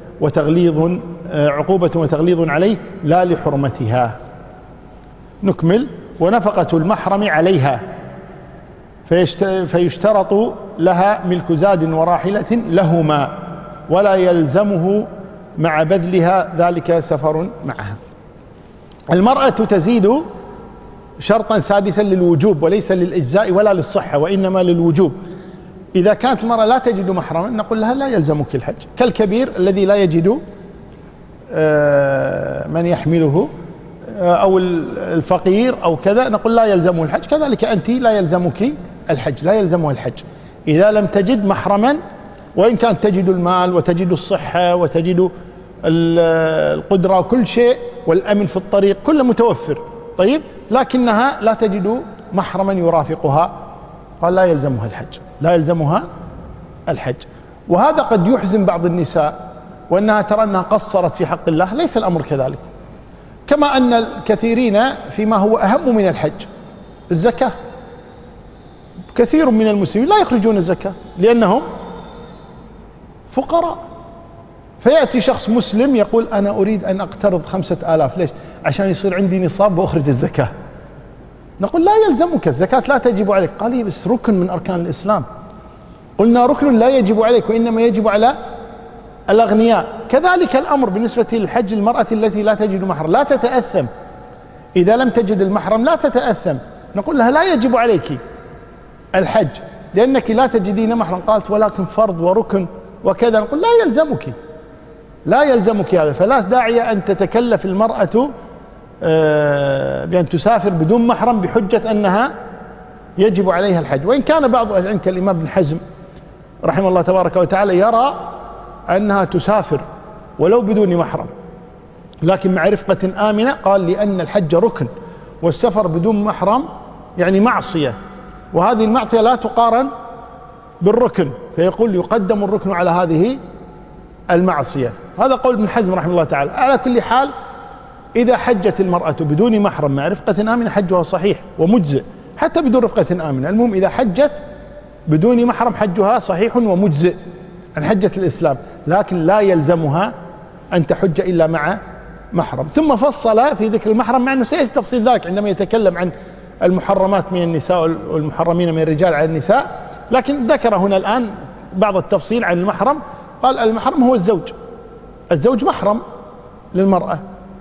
وتغليظ عليه لا لحرمتها. نكمل. ونفقة المحرم عليها فيشترط لها ملك زاد وراحلة لهما ولا يلزمه مع بذلها ذلك سفر معها. المرأة تزيد شرطا سادسا للوجوب وليس للإجزاء ولا للصحة وإنما للوجوب. إذا كانت المرأة لا تجد محرما نقول لها لا يلزمك الحج، كالكبير الذي لا يجد من يحمله أو الفقير أو كذا نقول لا يلزمه الحج، كذلك أنت لا يلزمك الحج، لا يلزمه الحج إذا لم تجد محرما، وإن كانت تجد المال وتجد الصحة وتجد القدرة وكل شيء والأمن في الطريق كله متوفر. طيب لكنها لا تجد محرما يرافقها، قال لا يلزمها الحج، لا يلزمها الحج. وهذا قد يحزن بعض النساء وأنها ترى أنها قصرت في حق الله، ليس الأمر كذلك. كما أن الكثيرين فيما هو أهم من الحج الزكاة، كثير من المسلمين لا يخرجون الزكاة لأنهم فقراء. فيأتي شخص مسلم يقول أنا أريد أن أقترض 5000، ليش؟ عشان يصير عندي نصاب وأخرج الزكاة. نقول لا يلزمك الزكاة، لا تجب عليك. قال لي بس ركن من أركان الإسلام. قلنا ركن لا يجب عليك وإنما يجب على الأغنياء. كذلك الأمر بالنسبة للحج، المرأة التي لا تجد محرم لا تتأثم، إذا لم تجد المحرم لا تتأثم. نقول لها لا يجب عليك الحج لأنك لا تجدين محرم. قالت ولكن فرض وركن وكذا، نقول لا يلزمك، لا يلزمك هذا. فلا داعي أن تتكلف المرأة بأن تسافر بدون محرم بحجة أنها يجب عليها الحج. وإن كان بعض أهل العلم كالإمام ابن حزم رحمه الله تبارك وتعالى يرى أنها تسافر ولو بدون محرم لكن مع رفقة آمنة. قال لأن الحج ركن والسفر بدون محرم يعني معصية، وهذه المعصية لا تقارن بالركن، فيقول يقدم الركن على هذه المعصية. هذا قول ابن حزم رحمه الله تعالى. على كل حال إذا حجت المرأة بدون محرم مع رفقة آمنة حجها صحيح ومجزئ، حتى بدون رفقة آمنة. المهم إذا حجت بدون محرم حجها صحيح ومجزئ عن حجة الإسلام، لكن لا يلزمها أن تحج إلا مع محرم. ثم فصل في ذكر المحرم، مع أنه سيأتي تفصيل ذلك عندما يتكلم عن المحرمات من النساء والمحرمين من الرجال على النساء، لكن ذكر هنا الآن بعض التفصيل عن المحرم. قال المحرم هو الزوج، الزوج محرم للمرأة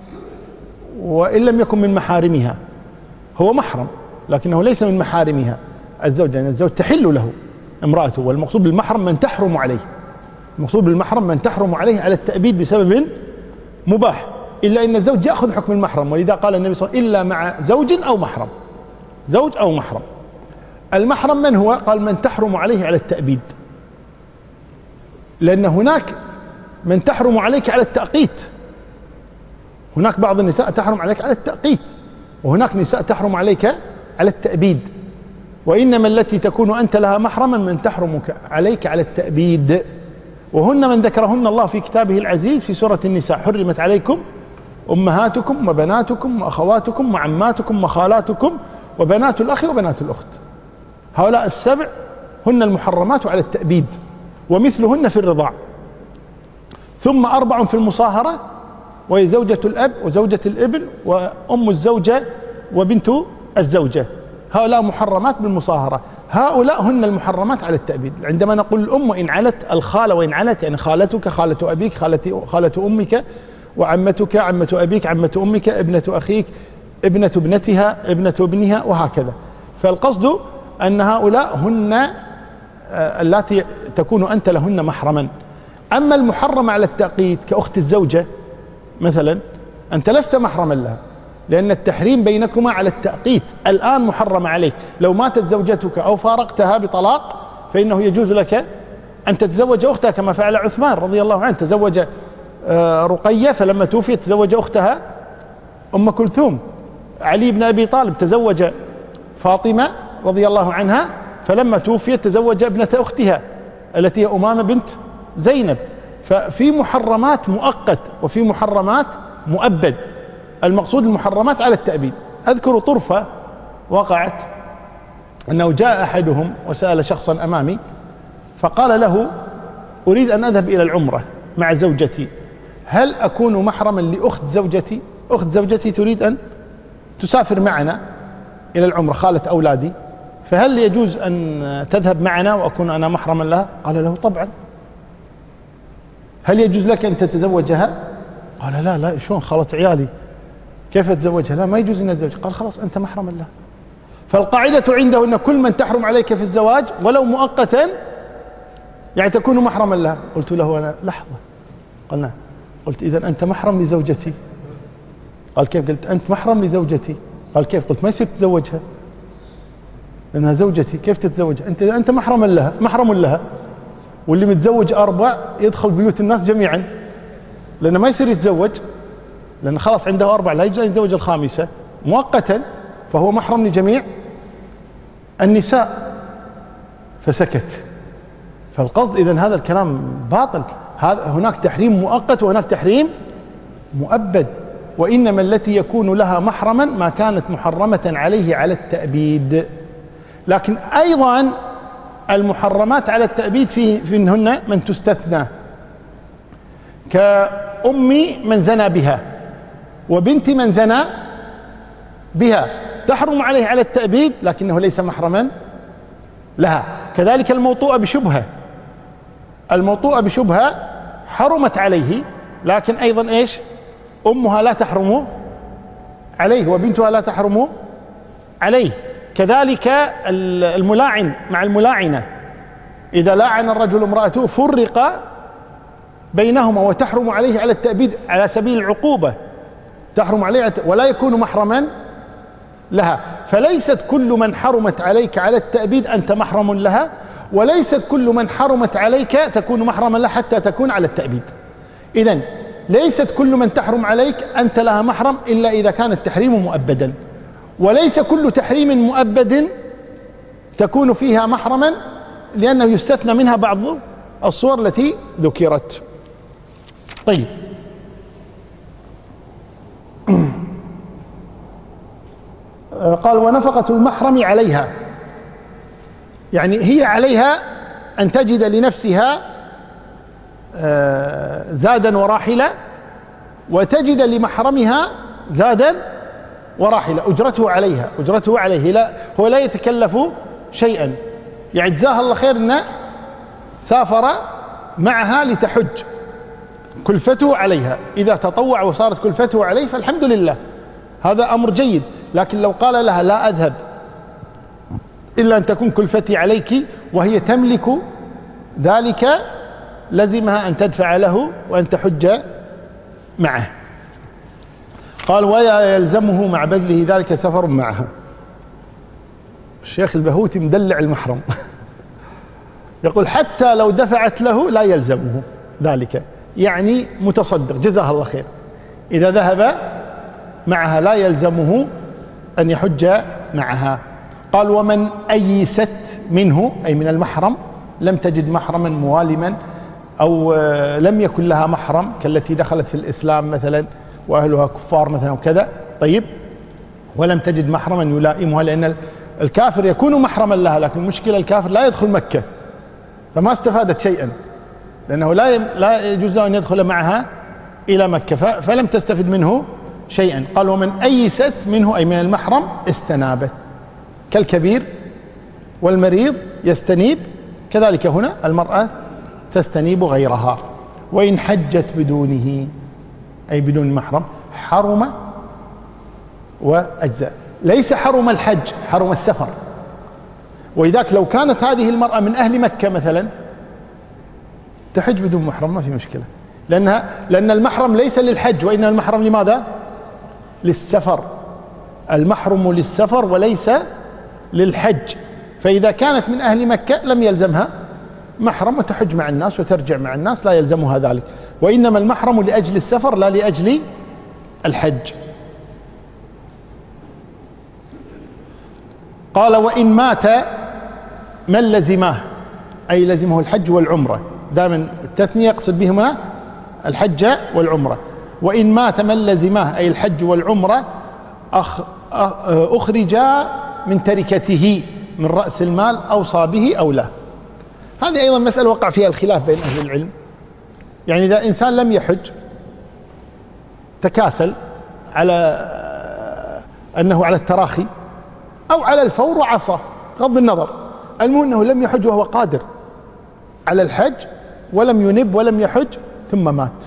وإن لم يكن من محارمها، هو محرم لكنه ليس من محارمها الزوج، لأن الزوج تحل له امرأته. والمقصود بالمحرم من تحرم عليه، المقصود بالمحرم من تحرم عليه على التأبيد بسبب مباح، إلا أن الزوج يأخذ حكم المحرم. ولذا قال النبي صلى الله عليه وسلم إلا مع زوج أو محرم، زوج أو محرم. المحرم من هو؟ قال من تحرم عليه على التأبيد، لأن هناك من تحرم عليك على التأقيت، هناك بعض النساء تحرم عليك على التأقيت، وهناك نساء تحرم عليك على التأبيد. وإنما التي تكون أنت لها محرما من تحرمك عليك على التأبيد، وهن من ذكرهن الله في كتابه العزيز في سورة النساء: حرمت عليكم أمهاتكم وبناتكم وأخواتكم وعماتكم وخالاتكم وبنات الأخ وبنات الأخت. هؤلاء السبع هن المحرمات على التأبيد، ومثلهن في الرضاع. ثم 4 في المصاهرة، وهي زوجة الأب وزوجة الابن وأم الزوجة وبنت الزوجة. هؤلاء محرمات بالمصاهرة. هؤلاء هن المحرمات على التأبيد. عندما نقول الأم وإن علت، الخالة وإن علت، يعني خالتك، خالة أبيك، خالة أمك، وعمتك، عمة أبيك، عمة أمك، ابنة أخيك، ابنة ابنتها، ابنة ابنها، وهكذا. فالقصد أن هؤلاء هن التي تكون أنت لهن محرما. أما المحرم على التأقيد كأخت الزوجة مثلا، أنت لست محرما لها، لأن التحريم بينكما على التأقيت. الآن محرم عليك، لو ماتت زوجتك أو فارقتها بطلاق فإنه يجوز لك أن تتزوج أختها، كما فعل عثمان رضي الله عنه، تزوج رقية، فلما توفيت تزوج أختها أم كلثوم. علي بن أبي طالب تزوج فاطمة رضي الله عنها، فلما توفيت تزوج ابنة أختها التي هي أمامة بنت زينب. ففي محرمات مؤقت وفي محرمات مؤبد. المقصود المحرمات على التأبيد. أذكر طرفة وقعت، أنه جاء أحدهم وسأل شخصا أمامي فقال له: أريد أن أذهب إلى العمرة مع زوجتي، هل أكون محرما لأخت زوجتي؟ أخت زوجتي تريد أن تسافر معنا إلى العمرة، خالة أولادي، فهل يجوز أن تذهب معنا وأكون أنا محرما لها؟ قال له: طبعا. هل يجوز لك أن تتزوجها؟ قال: لا شلون خالة عيالي كيف أتزوجها؟ لا، ما يجوز أن أتزوجها. قال: خلاص أنت محرما لها. فالقاعدة عنده أن كل من تحرم عليك في الزواج ولو مؤقتا يعني تكون محرما لها. قلت له أنا: لحظة. قال: نعم. قلت: إذن أنت محرم لزوجتي. قال: كيف؟ قلت: أنت محرم لزوجتي. قال: كيف؟ قلت: ما يصير تتزوجها لأنها زوجتي، كيف تتزوجها؟ أنت محرم لها، واللي متزوج 4 يدخل بيوت الناس جميعا، لأنه ما يصير يتزوج، لأن خلاص عنده 4 لا يجوز أن يتزوج ال5 مؤقتا، فهو محرم لجميع النساء. فسكت. فالقصد إذن هذا الكلام باطل. هناك تحريم مؤقت وهناك تحريم مؤبد. وإنما التي يكون لها محرما ما كانت محرمة عليه على التأبيد. لكن أيضا المحرمات على التأبيد فيهن من تستثنى، كأم من زنى بها وبنت من زنى بها، تحرم عليه على التأبيد لكنه ليس محرما لها. كذلك الموطوءة بشبهة، الموطوءة بشبهة حرمت عليه، لكن أيضا إيش؟ أمها لا تحرم عليه وبنتها لا تحرم عليه. كذلك الملاعن مع الملاعنة، إذا لاعن الرجل امرأته فرق بينهما وتحرم عليه على التأبيد على سبيل العقوبة، تحرم عليه ولا يكون محرما لها. فليست كل من حرمت عليك على التأبيد أنت محرم لها، وليست كل من حرمت عليك تكون محرما لها حتى تكون على التأبيد. إذن ليست كل من تحرم عليك أنت لها محرم إلا إذا كان التحريم مؤبدا، وليس كل تحريم مؤبد تكون فيها محرما، لأنه يستثنى منها بعض الصور التي ذكرت. طيب، قال: ونفقة المحرم عليها، يعني هي عليها أن تجد لنفسها زادا وراحلة، وتجد لمحرمها زادا وراحلة، أجرته عليها، أجرته عليه، لا هو لا يتكلف شيئا. يعني جزاها الله خير أنه سافر معها لتحج، كلفته عليها، إذا تطوع وصارت كلفته عليه فالحمد لله، هذا أمر جيد. لكن لو قال لها: لا أذهب إلا أن تكون كلفتي عليك، وهي تملك ذلك، لزمها أن تدفع له وأن تحج معه. قال: ويلزمه مع بذله ذلك سفر معها. الشيخ البهوتي مدلع المحرم يقول: حتى لو دفعت له لا يلزمه ذلك، يعني متصدق جزاه الله خير، إذا ذهب معها لا يلزمه أن يحج معها. قال ومن أيست منه أي من المحرم، لم تجد محرما موالما أو لم يكن لها محرم كالتي دخلت في الإسلام مثلا وأهلها كفار مثلا وكذا، طيب، ولم تجد محرما يلائمها، لأن الكافر يكون محرما لها، لكن المشكلة الكافر لا يدخل مكة فما استفادت شيئا، لأنه لا يجوز له أن يدخل معها إلى مكة، فلم تستفد منه شيئا. قال ومن أيست منه أي من المحرم استنابت، كالكبير والمريض يستنيب، كذلك هنا المرأة تستنيب غيرها. وإن حجت بدونه أي بدون محرم حرم وأجزاء، ليس حرم الحج، حرم السفر. وإذاك لو كانت هذه المرأة من أهل مكة مثلا تحج بدون محرم ما في مشكلة، لأن المحرم ليس للحج، وإن المحرم لماذا؟ للسفر، المحرم للسفر وليس للحج. فإذا كانت من أهل مكة لم يلزمها محرم وتحج مع الناس وترجع مع الناس، لا يلزمها ذلك، وإنما المحرم لأجل السفر لا لأجل الحج. قال وإن مات من لزماه أي لزمه الحج والعمرة، دائما التثنية يقصد بهما الحج والعمرة. وإن مات من لزماه أي الحج والعمرة أخرجا من تركته من رأس المال أوصى به أو لا. هذه أيضا مسألة وقع فيها الخلاف بين أهل العلم، يعني إذا إنسان لم يحج تكاسل على أنه على التراخي أو على الفور وعصى، غض النظر، المهم أنه لم يحج وهو قادر على الحج ولم ينب ولم يحج ثم مات،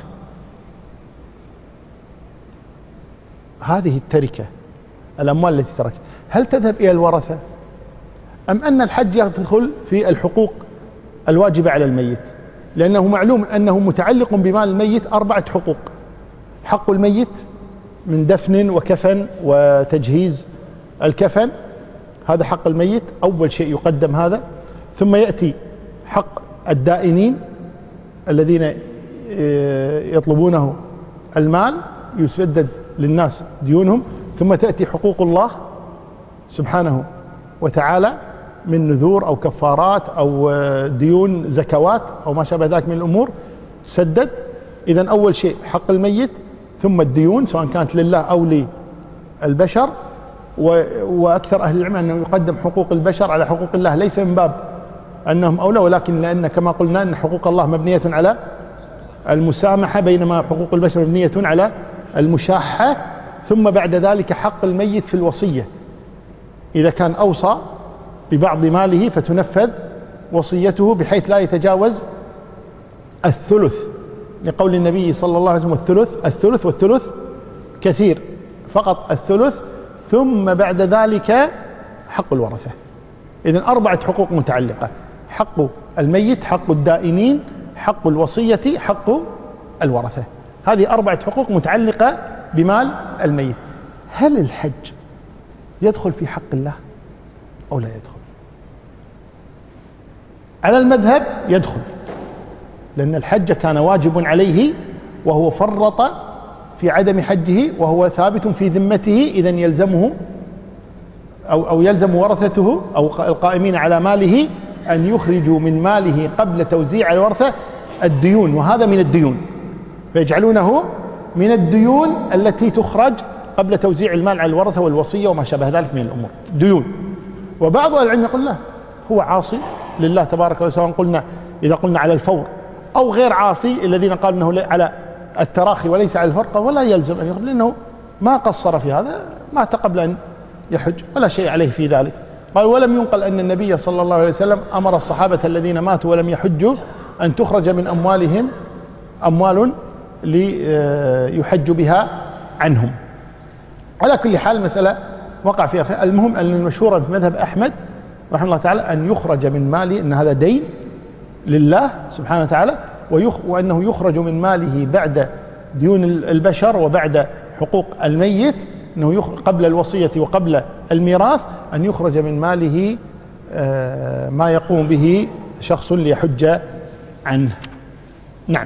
هذه التركة الأموال التي تركها هل تذهب إلى الورثة أم أن الحج يدخل في الحقوق الواجبة على الميت؟ لأنه معلوم أنه متعلق بمال الميت 4 حقوق: حق الميت من دفن وكفن وتجهيز الكفن، هذا حق الميت أول شيء يقدم هذا، ثم يأتي حق الدائنين الذين يطلبونه المال يسدد للناس ديونهم، ثم تأتي حقوق الله سبحانه وتعالى من نذور أو كفارات أو ديون زكوات أو ما شابه ذلك من الأمور تسدد. إذن أول شيء حق الميت، ثم الديون سواء كانت لله أو للبشر. وأكثر أهل العلم أنه يقدم حقوق البشر على حقوق الله، ليس من باب أنهم أولى، ولكن لأن كما قلنا أن حقوق الله مبنية على المسامحة بينما حقوق البشر مبنية على المشاحة. ثم بعد ذلك حق الميت في الوصية، إذا كان أوصى ببعض ماله فتنفذ وصيته بحيث لا يتجاوز الثلث، لقول النبي صلى الله عليه وسلم الثلث والثلث كثير، فقط الثلث، ثم بعد ذلك حق الورثة. إذن 4 حقوق متعلقة: حق الميت، حق الدائنين، حق الوصية، حق الورثة. هذه 4 حقوق متعلقة بمال الميت. هل الحج يدخل في حق الله أو لا يدخل؟ على المذهب يدخل، لأن الحج كان واجب عليه وهو فرط في عدم حجه وهو ثابت في ذمته، إذن يلزمه أو يلزم ورثته أو القائمين على ماله أن يخرجوا من ماله قبل توزيع الورثة الديون، وهذا من الديون، فيجعلونه من الديون التي تخرج قبل توزيع المال على الورثة والوصية وما شابه ذلك من الأمور ديون. وبعض العلم يقول لا، هو عاصي لله تبارك وتعالى، سواء قلنا إذا قلنا على الفور أو غير عاصي، الذين قالوا أنه على التراخي وليس على الفرق، ولا يلزم أن يقول، لأنه ما قصر في هذا، مات قبل أن يحج ولا شيء عليه في ذلك. قال ولم ينقل أن النبي صلى الله عليه وسلم أمر الصحابة الذين ماتوا ولم يحجوا أن تخرج من أموالهم أموال ليحج بها عنهم. على كل حال المسألة وقع فيها خير. المهم أن المشهور في مذهب أحمد رحمه الله تعالى أن يخرج من ماله، أن هذا دين لله سبحانه وتعالى، وأنه يخرج من ماله بعد ديون البشر وبعد حقوق الميت، أنه قبل الوصية وقبل الميراث أن يخرج من ماله ما يقوم به شخص ليحج عنه. نعم.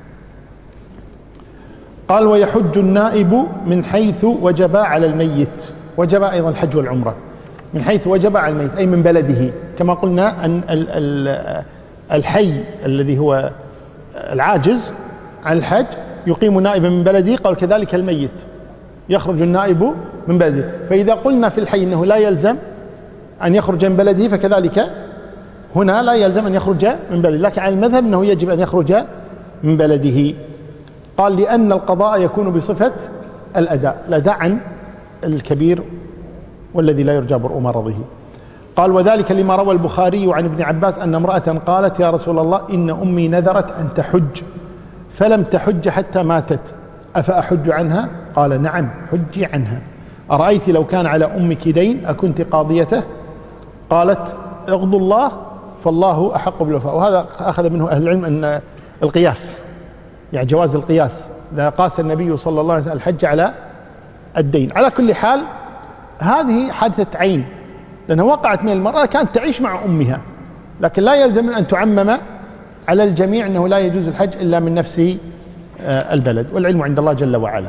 قال ويحج النائب من حيث وجبا على الميت، وجب أيضا الحج والعمرة. من حيث وجب على الميت أي من بلده، كما قلنا أن الحي الذي هو العاجز عن الحج يقيم نائبا من بلده، قال كذلك الميت يخرج النائب من بلده. فإذا قلنا في الحي أنه لا يلزم أن يخرج من بلده، فكذلك هنا لا يلزم أن يخرج من بلده، لكن على المذهب أنه يجب أن يخرج من بلده. قال لأن القضاء يكون بصفة الأداء عن الكبير والذي لا يرجى برء مرضه. قال وذلك لما روى البخاري عن ابن عباس أن امرأة قالت يا رسول الله إن أمي نذرت أن تحج فلم تحج حتى ماتت أفأحج عنها؟ قال نعم حجي عنها. أرأيت لو كان على أمك دين أكنت قاضيته؟ قالت اغضوا الله فالله أحق بالوفاء. وهذا أخذ منه أهل العلم أن القياس، يعني جواز القياس، لا قاس النبي صلى الله عليه وسلم الحج على الدين. على كل حال هذه حادثة عين، لأنها وقعت من المرأة كانت تعيش مع أمها، لكن لا يلزم أن تعمم على الجميع أنه لا يجوز الحج إلا من نفس البلد، والعلم عند الله جل وعلا.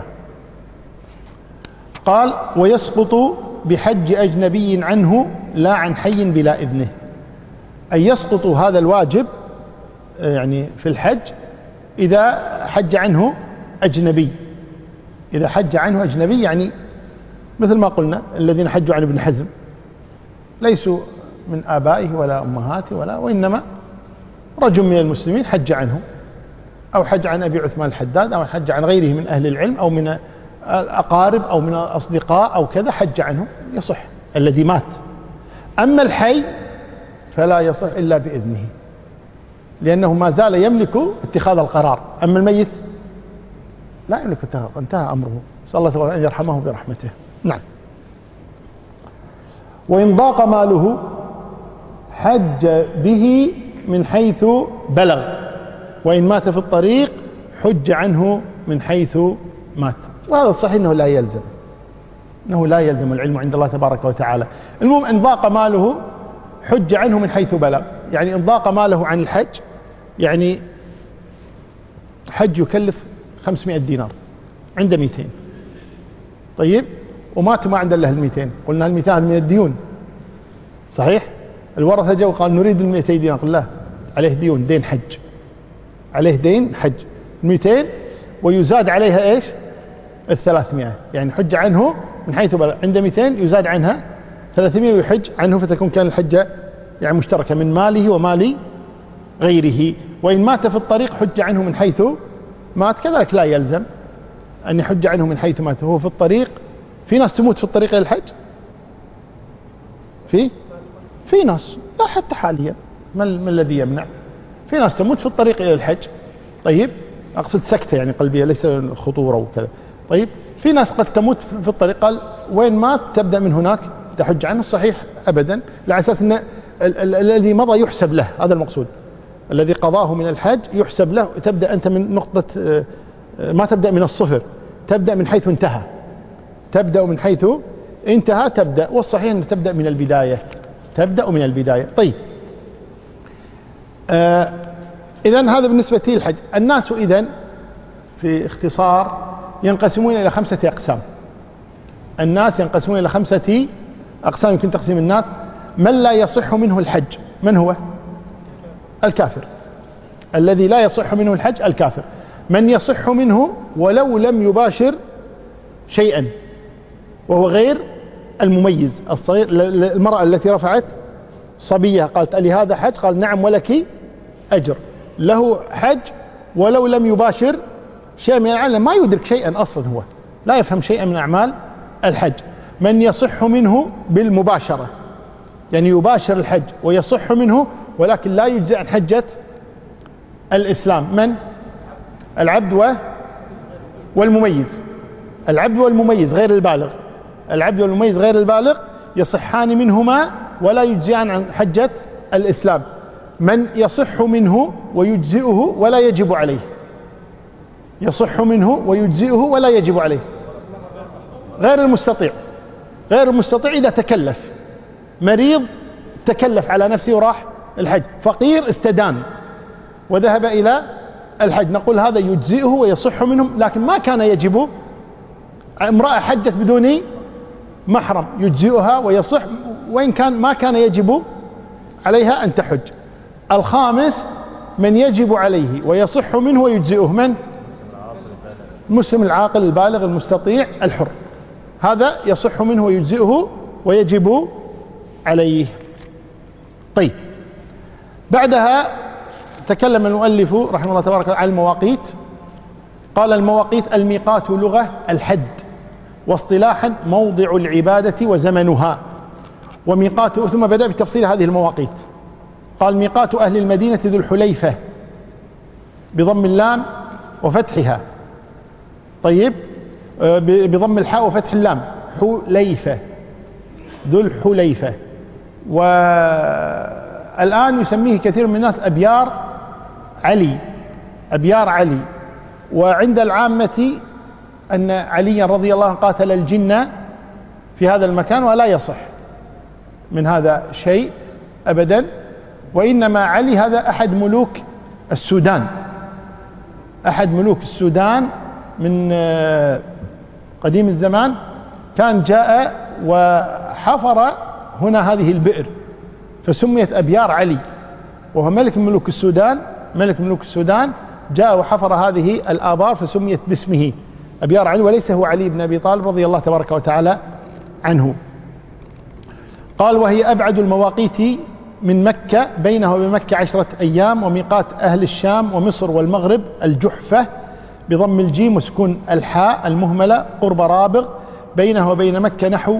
قال ويسقط بحج أجنبي عنه لا عن حي بلا إذنه، أي يسقط هذا الواجب يعني في الحج إذا حج عنه أجنبي. إذا حج عنه أجنبي يعني مثل ما قلنا الذين حجوا عن ابن حزم ليسوا من آبائه ولا أمهاته وإنما رجل من المسلمين حج عنه، أو حج عن أبي عثمان الحداد، أو حج عن غيره من أهل العلم أو من الأقارب أو من الأصدقاء أو كذا، حج عنه يصح الذي مات. أما الحي فلا يصح إلا بإذنه، لأنه ما زال يملك اتخاذ القرار. أما الميت لا يملك اتخاذ، انتهى أمره، صلى الله عليه وسلم أن يرحمه برحمته. نعم. وإن ضاق ماله حج به من حيث بلغ، وإن مات في الطريق حج عنه من حيث مات. وهذا الصحيح أنه لا يلزم، العلم عند الله تبارك وتعالى. المهم إن ضاق ماله حج عنه من حيث بلغ، يعني إن ضاق ماله عن الحج، يعني حج يكلف 500 دينار عند 200، طيب ومات ما عنده الا 200، قلنا 200 من الديون صحيح. الورثة جو قال نريد 200 دينار، قل لا عليه دين حج، عليه دين حج 200 ويزاد عليها ايش 300، يعني حج عنه من حيث بلغ، عند 200 يزاد عنها 300 ويحج عنه، فتكون كان الحجة يعني مشتركة من ماله ومال غيره. وإن مات في الطريق حج عنه من حيث مات، كذلك لا يلزم أن يحج عنه من حيث مات هو في الطريق. في ناس تموت في الطريق إلى الحج، في ناس لا حتى حاليا، ما الذي يمنع؟ في ناس تموت في الطريق إلى الحج، طيب أقصد سكتة يعني قلبية ليس خطورة وكذا. طيب في ناس قد تموت في الطريق، قال وين مات تبدأ من هناك تحج عنه؟ الصحيح أبدا، على أساس أن الذي مضى يحسب له، هذا المقصود، الذي قضاه من الحج يحسب له. تبدأ أنت من نقطة، ما تبدأ من الصفر، تبدأ من حيث انتهى، تبدأ من حيث انتهى تبدأ، والصحيح أن تبدأ من البداية، تبدأ من البداية. طيب إذن هذا بالنسبة للحج. الناس إذن في اختصار ينقسمون إلى 5 أقسام. الناس ينقسمون إلى 5 أقسام يمكن تقسيم الناس. من لا يصح منه الحج، من هو؟ الكافر. الذي لا يصح منه الحج الكافر. من يصح منه ولو لم يباشر شيئا، وهو غير المميز الصغير. المرأة التي رفعت صبية قالت ألي هذا حج؟ قال نعم ولك أجر، له حج ولو لم يباشر شيئا من الأعمال، ما يدرك شيئا أصلا، هو لا يفهم شيئا من أعمال الحج. من يصح منه بالمباشرة، يعني يباشر الحج ويصح منه ولكن لا يجزئ عن حجة الإسلام. من؟ العبد والمميز. العبد والمميز غير البالغ، العبد والمميز غير البالغ يصحان منهما ولا يجزئان عن حجة الإسلام. من يصح منه ويجزئه ولا يجب عليه، يصح منه ويجزئه ولا يجب عليه. غير المستطيع، غير المستطيع إذا تكلف، مريض تكلف على نفسه وراح الحج، فقير استدان وذهب إلى الحج، نقول هذا يجزئه ويصح منهم، لكن ما كان يجب. امرأة حجت بدون محرم يجزئها ويصح وإن كان ما كان يجب عليها أن تحج. الخامس من يجب عليه ويصح منه ويجزئه، من؟ المسلم العاقل البالغ المستطيع الحر، هذا يصح منه ويجزئه ويجب عليه. طيب، بعدها تكلم المؤلف رحمه الله تبارك وتعالى عن المواقيت. قال: المواقيت الميقات لغة الحد، واصطلاحا موضع العبادة وزمنها، وميقات. ثم بدأ بتفصيل هذه المواقيت. قال: ميقات أهل المدينة ذو الحليفة بضم اللام وفتحها، طيب، بضم الحاء وفتح اللام، حليفة، ذو الحليفة. والآن يسميه كثير من الناس أبيار علي، أبيار علي. وعند العامة أن عليا رضي الله عنه قاتل الجن في هذا المكان، ولا يصح من هذا شيء أبدا، وإنما علي هذا أحد ملوك السودان، أحد ملوك السودان من قديم الزمان، كان جاء وحفر هنا هذه البئر فسميت أبيار علي، وهو ملك من ملوك السودان، ملك من ملوك السودان، جاء وحفر هذه الآبار فسميت باسمه أبيار علي، وليس هو علي بن أبي طالب رضي الله تبارك وتعالى عنه. قال: وهي أبعد المواقيت من مكة، بينه وبين مكة 10 أيام. وميقات أهل الشام ومصر والمغرب الجحفة بضم الجيم وسكون الحاء المهملة قرب رابغ، بينه وبين مكة نحو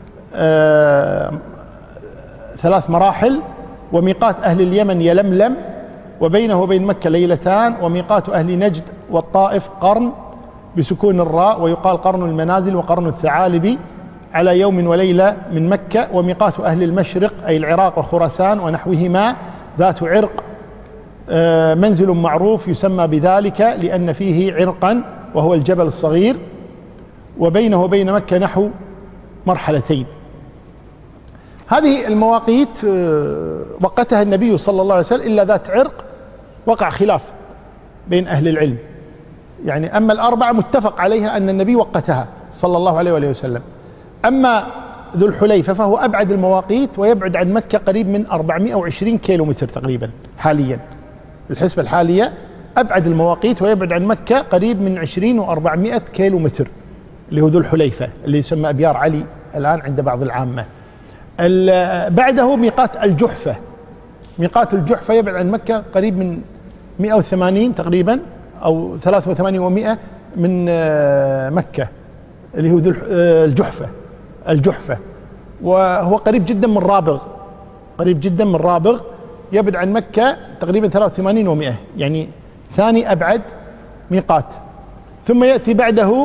3 مراحل. وميقات أهل اليمن يلملم، وبينه وبين مكة ليلتان. وميقات أهل نجد والطائف قرن بسكون الراء، ويقال قرن المنازل وقرن الثعالب، على يوم وليلة من مكة. وميقات أهل المشرق أي العراق وخراسان ونحوهما ذات عرق، منزل معروف يسمى بذلك لأن فيه عرقا وهو الجبل الصغير، وبينه وبين مكة نحو مرحلتين. هذه المواقيت وقتها النبي صلى الله عليه وسلم، إلا ذات عرق وقع خلاف بين أهل العلم، يعني أما الأربعة متفق عليها أن النبي وقتها صلى الله عليه وآله وسلم. أما ذو الحليفة فهو أبعد المواقيت، ويبعد عن مكة قريب من 420 كيلو متر تقريبا حاليا، الحسبة الحالية أبعد المواقيت، ويبعد عن مكة قريب من 20 و400 كيلو متر، اللي هو ذو الحليفة اللي يسمى أبيار علي الآن عند بعض العامة. بعده ميقات الجحفة. ميقات الجحفة يبعد عن مكة قريب من 180 تقريبا أو 83 و100 من مكة، اللي هو ذو الجحفة، وهو قريب جدا من رابغ، قريب جدا من رابغ، يبعد عن مكة تقريبا 83 و100، يعني ثاني أبعد ميقات. ثم يأتي بعده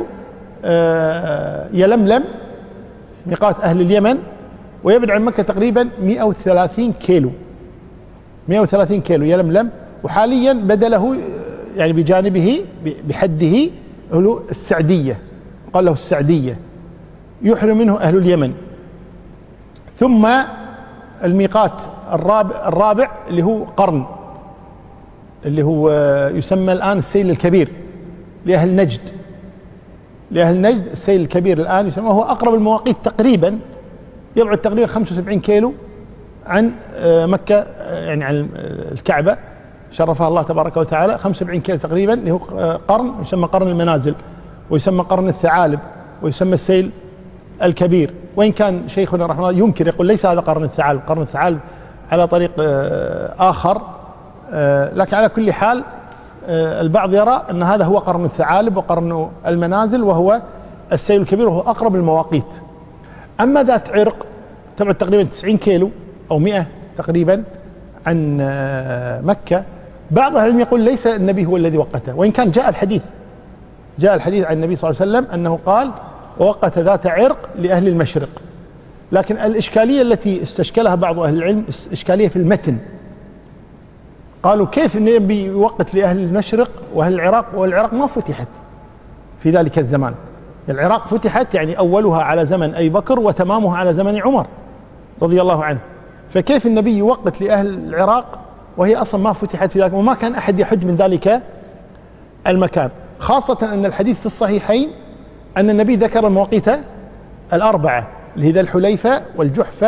يلملم، ميقات أهل اليمن، ويبعد عن مكة تقريبا 130 كيلو، 130 كيلو يلملم. وحاليا بدله يعني بجانبه بحده هو السعدية، قال له السعدية، يحرم منه أهل اليمن. ثم الميقات الرابع اللي هو قرن، اللي هو يسمى الآن السيل الكبير لأهل نجد، لأهل نجد السيل الكبير الآن يسمى، هو أقرب المواقيت تقريبا، يبعد تقريبا 75 كيلو عن مكة، يعني عن الكعبة شرفها الله تبارك وتعالى، 75 كيلو تقريبا، اللي هو قرن يسمى قرن المنازل، ويسمى قرن الثعالب، ويسمى السيل الكبير. وإن كان شيخنا رحمه الله ينكر، يقول ليس هذا قرن الثعالب، قرن الثعالب على طريق آخر، لكن على كل حال البعض يرى أن هذا هو قرن الثعالب وقرن المنازل، وهو السيل الكبير، وهو أقرب المواقيت. أما ذات عرق تبعد تقريبا 90 كيلو أو 100 تقريبا عن مكة. بعض أهل العلم يقول ليس النبي هو الذي وقته، وإن كان جاء الحديث عن النبي صلى الله عليه وسلم أنه قال: ووقت ذات عرق لأهل المشرق. لكن الإشكالية التي استشكلها بعض أهل العلم إشكالية في المتن. قالوا كيف النبي يوقت لأهل المشرق وأهل العراق، والعراق ما فتحت في ذلك الزمان؟ العراق فتحت يعني أولها على زمن أبي بكر وتمامها على زمن عمر رضي الله عنه، فكيف النبي يوقت لأهل العراق وهي أصلا ما فتحت في ذلك، وما كان أحد يحج من ذلك المكان؟ خاصة أن الحديث في الصحيحين أن النبي ذكر المواقيت الأربعة، اللي هي ذا الحليفة والجحفة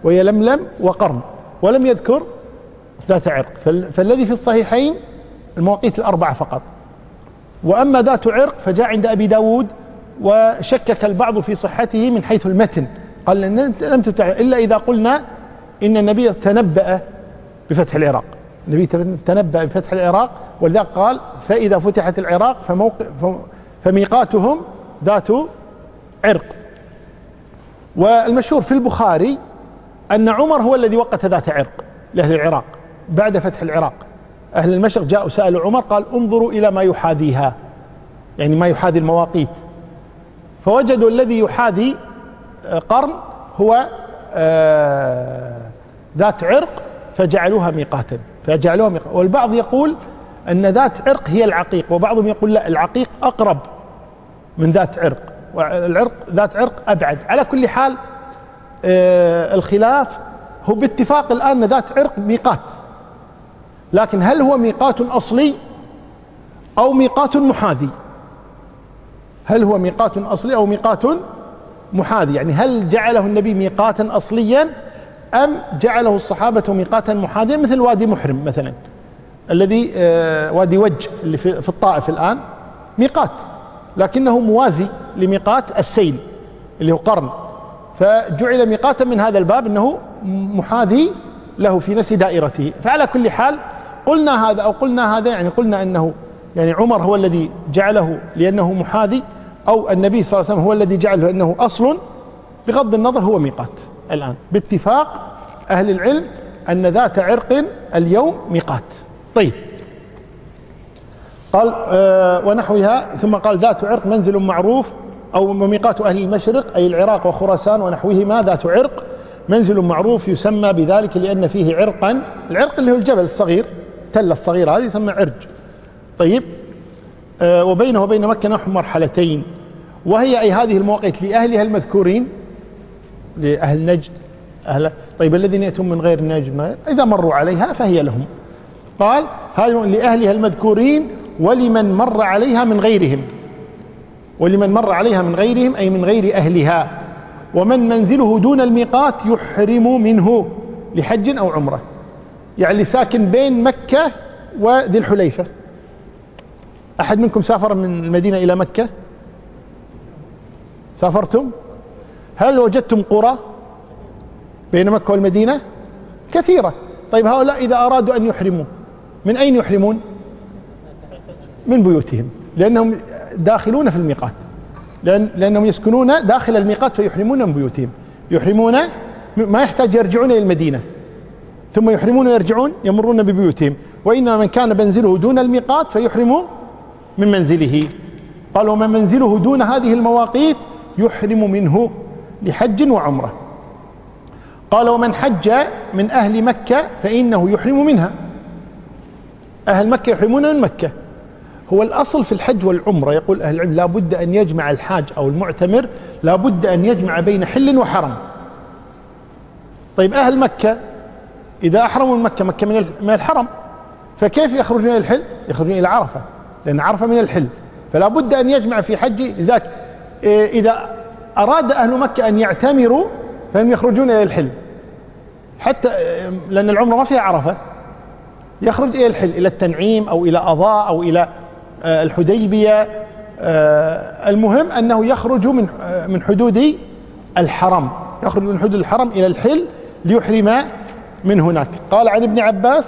ويلملم وقرن، ولم يذكر ذات عرق. فالذي في الصحيحين المواقيت الأربعة فقط. وأما ذات عرق فجاء عند أبي داود، وشكك البعض في صحته من حيث المتن، قال لم تتع إلا إذا قلنا إن النبي تنبأ بفتح العراق. النبي تنبأ بفتح العراق، ولذلك قال فإذا فتحت العراق فميقاتهم ذات عرق. والمشهور في البخاري أن عمر هو الذي وقت ذات عرق لأهل العراق بعد فتح العراق. أهل المشرق جاءوا سألوا عمر، قال انظروا إلى ما يحاذيها، يعني ما يحاذي المواقيت، فوجدوا الذي يحاذي قرن هو ذات عرق فجعلوها ميقاتا. والبعض يقول أن ذات عرق هي العقيق، وبعضهم يقول لا، العقيق أقرب من ذات عرق، ذات عرق أبعد. على كل حال الخلاف هو باتفاق الآن ذات عرق ميقات، لكن هل هو ميقات أصلي أو ميقات محاذي؟ هل هو ميقات أصلي أو ميقات محاذي؟ يعني هل جعله النبي ميقاتا أصليا أم جعله الصحابة ميقاتا محاذيا، مثل وادي محرم مثلا، الذي وادي وج اللي في الطائف الآن ميقات، لكنه موازي لميقات السيل اللي هو قرن، فجعل ميقاتا من هذا الباب أنه محاذي له في نفس دائرته. فعلى كل حال قلنا هذا أو قلنا هذا، يعني قلنا أنه يعني عمر هو الذي جعله لأنه محاذي، أو النبي صلى الله عليه وسلم هو الذي جعله لأنه أصل، بغض النظر هو ميقات الآن باتفاق أهل العلم أن ذات عرق اليوم ميقات. طيب، قال ونحوها، ثم قال ذات عرق منزل معروف أو ميقات أهل المشرق أي العراق وخراسان ونحوهما ذات عرق منزل معروف يسمى بذلك لأن فيه عرقا، العرق اللي هو الجبل الصغير، تلة الصغيرة هذه يسمى عرج. طيب، وبينه وبين مكة نحو مرحلتين، وهي أي هذه المواقيت لأهلها المذكورين، لأهل نجد طيب الذين يأتون من غير نجد إذا مروا عليها فهي لهم. قال هذه لأهلها المذكورين ولمن مر عليها من غيرهم، ولمن مر عليها من غيرهم أي من غير أهلها. ومن منزله دون الميقات يحرم منه لحج أو عمرة، يعني اللي ساكن بين مكة وذي الحليفة. أحد منكم سافر من المدينة إلى مكة؟ سافرتم؟ هل وجدتم قرى بين مكة والمدينة؟ كثيرة. طيب هؤلاء إذا أرادوا أن يحرموا من أين يحرمون؟ من بيوتهم، لأنهم داخلون في الميقات، لأنهم يسكنون داخل الميقات فيحرمون من بيوتهم. يحرمون ما يحتاج يرجعون إلى المدينة ثم يحرمون ويرجعون، يمرون ببيوتهم. وإنما من كان منزله دون الميقات فيحرم من منزله. قال ومن منزله دون هذه المواقيت يحرم منه لحج وعمرة. قال ومن حج من أهل مكة فإنه يحرم منها. أهل مكة يحرمون من مكة. هو الأصل في الحج والعمرة، يقول أهل العلم لا بد أن يجمع الحاج أو المعتمر، لا بد أن يجمع بين حل وحرم. طيب أهل مكة إذا أحرموا من مكة، مكة من الحرم، فكيف يخرجون إلى الحل؟ يخرجون إلى عرفة، لأن عرفة من الحل، فلا بد أن يجمع في حج. لذلك إذا أراد أهل مكة أن يعتمروا فهم يخرجون إلى الحل، حتى لأن العمرة ما فيها عرفة، يخرج إلى الحل، إلى التنعيم أو إلى أضاء أو إلى الحديبية. المهم أنه يخرج من حدود الحرم، يخرج من حدود الحرم إلى الحل ليحرم من هناك. قال عن ابن عباس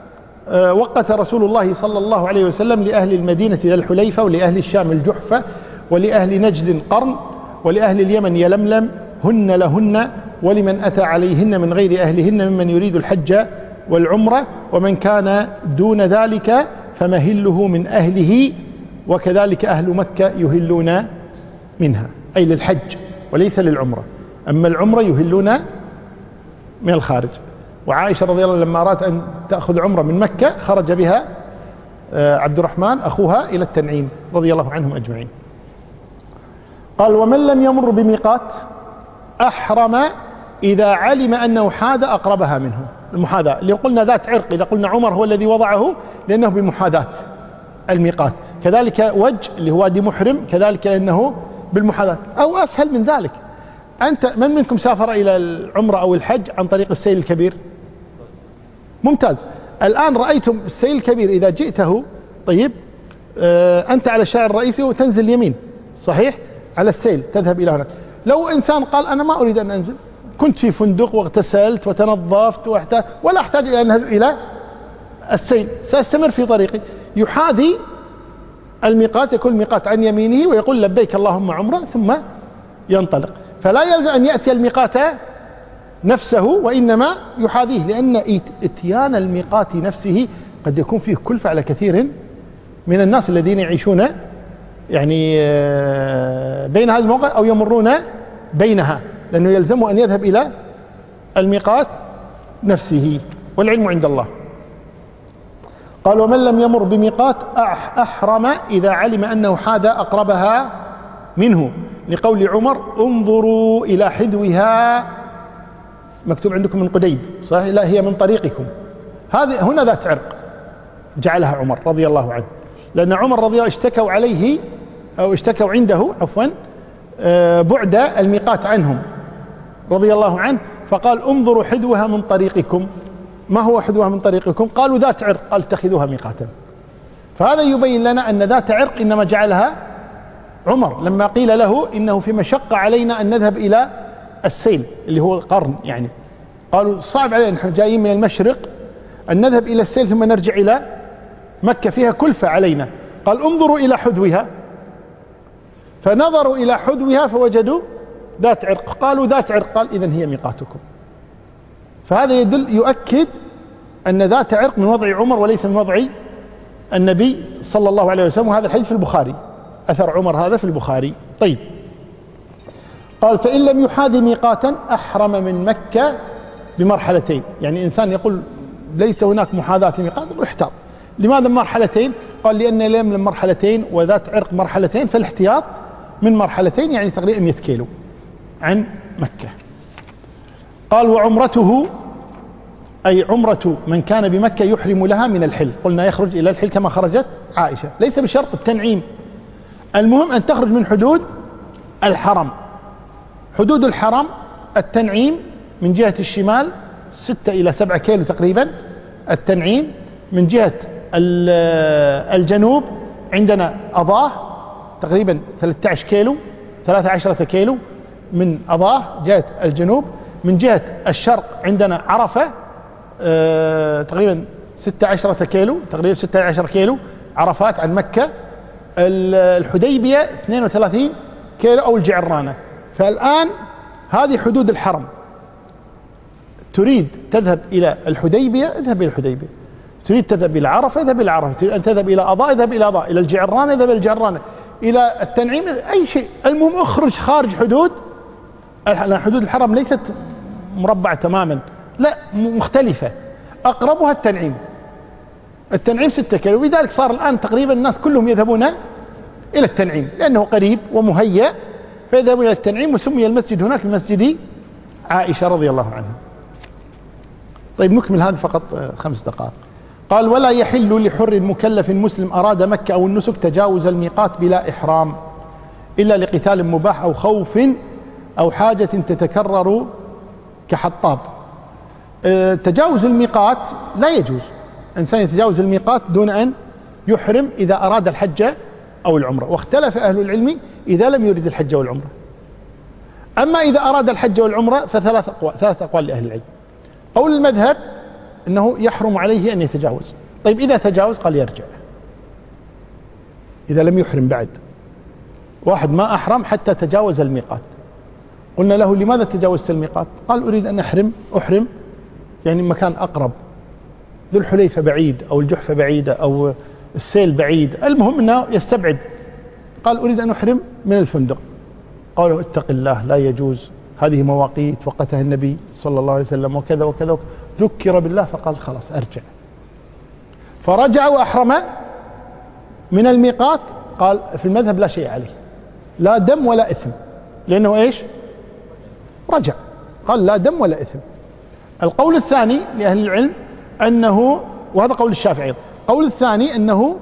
وقت رسول الله صلى الله عليه وسلم لأهل المدينة ذا الحليفة، ولأهل الشام الجحفة، ولأهل نجد قرن، ولأهل اليمن يلملم، هن لهن، ولمن أتى عليهن من غير أهلهن ممن يريد الحج والعمرة، ومن كان دون ذلك فمهله من أهله، وكذلك أهل مكة يهلون منها، أي للحج وليس للعمرة. أما العمرة يهلون من الخارج. وعائشة رضي الله عنها لما أرادت أن تأخذ عمرة من مكة خرج بها عبد الرحمن أخوها إلى التنعيم رضي الله عنهم أجمعين. قال ومن لم يمر بميقات أحرم إذا علم أنه حاد أقربها منه. المحاذاة اللي قلنا ذات عرق، إذا قلنا عمر هو الذي وضعه لأنه بمحاذاة الميقات، كذلك وجه اللي هو وادي محرم كذلك لأنه بالمحاذاة، أو أسهل من ذلك أنت من منكم سافر إلى العمرة أو الحج عن طريق السيل الكبير؟ ممتاز. الآن رأيتم السيل الكبير إذا جئته، طيب أنت على الشارع الرئيسي وتنزل يمين، صحيح؟ على السيل تذهب إلى هناك. لو إنسان قال أنا ما أريد أن أنزل، كنت في فندق واغتسلت وتنظفت ولا أحتاج إلى أن أذهب إلى السيل، سأستمر في طريقي، يحاذي الميقات، يكون الميقات عن يمينه ويقول لبيك اللهم عمرة ثم ينطلق. فلا يلزم أن يأتي الميقات نفسه، وإنما يحاذيه، لأن إتيان الميقات نفسه قد يكون فيه كلفة على كثير من الناس الذين يعيشون يعني بين هذه المواقع أو يمرون بينها، لأنه يلزمه أن يذهب إلى الميقات نفسه، والعلم عند الله. قال ومن لم يمر بميقات أحرم إذا علم أنه حاذى أقربها منه، لقول عمر انظروا إلى حذوها، مكتوب عندكم من قديد صحيح؟ لا، هي من طريقكم. هذه هنا ذات عرق جعلها عمر رضي الله عنه، لأن عمر رضي الله عنه اشتكوا عليه أو اشتكوا عنده عفوا بعد الميقات عنهم رضي الله عنه، فقال انظروا حذوها من طريقكم. ما هو حذوها من طريقكم؟ قالوا ذات عرق، قال اتخذوها ميقاتا. فهذا يبين لنا أن ذات عرق إنما جعلها عمر لما قيل له إنه في مشقة علينا أن نذهب إلى السيل اللي هو القرن، يعني قالوا صعب علينا، نحن جايين من المشرق أن نذهب إلى السيل ثم نرجع إلى مكة، فيها كلفة علينا. قال انظروا إلى حذوها، فنظروا إلى حذوها فوجدوا ذات عرق، قالوا ذات عرق، قال إذن هي ميقاتكم. فهذا يؤكد أن ذات عرق من وضع عمر وليس من وضع النبي صلى الله عليه وسلم، وهذا الحديث في البخاري، أثر عمر هذا في البخاري. طيب، قال فإن لم يحاذي ميقاتا أحرم من مكة بمرحلتين. يعني إنسان يقول ليس هناك محاذاة لميقات، احتاط. لماذا مرحلتين؟ قال لأن لم مرحلتين وذات عرق مرحلتين، فالاحتياط من مرحلتين يعني تقريبا 100 كيلو عن مكة. قال وعمرته أي عمرة من كان بمكة يحرم لها من الحل، قلنا يخرج إلى الحل كما خرجت عائشة، ليس بشرط التنعيم، المهم أن تخرج من حدود الحرم. حدود الحرم التنعيم من جهة الشمال 6 إلى 7 كيلو تقريبا التنعيم، من جهة الجنوب عندنا أضاه تقريبا 13 كيلو 13 كيلو من أضاه جهة الجنوب، من جهة الشرق عندنا عرفة تقريبا 16 كيلو تقريبا 16 كيلو عرفات عن مكة، الحديبية 32 كيلو أو الجعرانة. فالآن هذه حدود الحرم، تريد تذهب إلى الحديبية اذهب إلى الحديبية، تريد تذهب إلى عرفة اذهب إلى عرفة، تريد أن تذهب إلى أضاء اذهب إلى أضاء، إلى الجعرانة اذهب إلى الجعرانة، إلى التنعيم أي شيء، المهم اخرج خارج حدود. حدود الحرم ليست مربع تماما، لا مختلفة، أقربها التنعيم. التنعيم 6 كيلو، وبذلك صار الآن تقريبا الناس كلهم يذهبون إلى التنعيم لأنه قريب ومهيأ، فيذهبون إلى التنعيم، وسمي المسجد هناك بمسجد عائشة رضي الله عنها. طيب نكمل هذا فقط 5 دقائق. قال ولا يحل لحر مكلف مسلم أراد مكة أو النسك تجاوز الميقات بلا إحرام إلا لقتال مباح أو خوف أو حاجة تتكرر كحطاب. تجاوز الميقات لا يجوز، إنسان يتجاوز الميقات دون أن يحرم إذا أراد الحج أو العمرة، واختلف أهل العلم إذا لم يرد الحج والعمرة. أما إذا أراد الحج والعمرة ثلاث أقوال لأهل العلم. قول المذهب أنه يحرم عليه أن يتجاوز. طيب إذا تجاوز قال يرجع، إذا لم يحرم بعد، واحد ما أحرم حتى تجاوز الميقات، قلنا له لماذا تجاوزت الميقات؟ قال أريد أن أحرم يعني مكان أقرب، ذو الحليفة بعيد أو الجحفة بعيدة أو السيل بعيد، المهم أنه يستبعد. قال أريد أن أحرم من الفندق، قالوا اتق الله لا يجوز، هذه مواقيت وقتها النبي صلى الله عليه وسلم وكذا وكذا، ذكر بالله فقال خلاص أرجع، فرجع وأحرم من الميقات. قال في المذهب لا شيء عليه، لا دم ولا إثم، لأنه إيش؟ رجع، قال لا دم ولا إثم. القول الثاني لأهل العلم أنه، وهذا قول الشافعي، القول الثاني أنه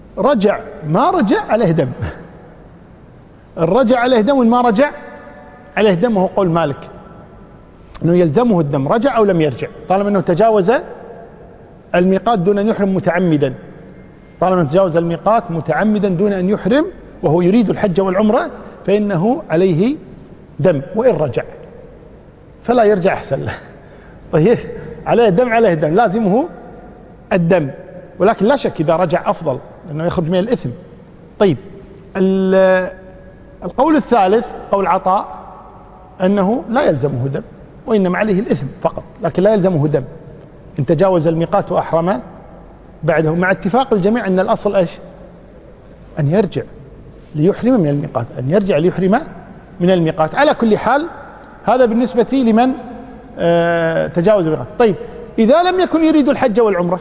ما رجع عليه دم، الرجع عليه دم وما رجع عليه دم، وهو قول مالك أنه يلزمه الدم رجع أو لم يرجع، طالما أنه تجاوز الميقات دون أن يحرم متعمدا، طالما أنه تجاوز الميقات متعمدا دون أن يحرم وهو يريد الحج والعمرة فإنه عليه دم، وإن رجع فلا يرجع أحسن له. طيب عليه دم، عليه دم، لازمه الدم، ولكن لا شك إذا رجع أفضل لأنه يخرج من الإثم. طيب القول الثالث قول عطاء أنه لا يلزمه دم وإنما عليه الإثم فقط، لكن لا يلزمه دم إن تجاوز الميقات وأحرم بعده، مع اتفاق الجميع أن الأصل إيش؟ أن يرجع ليحرم من الميقات، أن يرجع ليحرم من الميقات. على كل حال هذا بالنسبة لمن تجاوز الميقات. طيب إذا لم يكن يريد الحج والعمرة،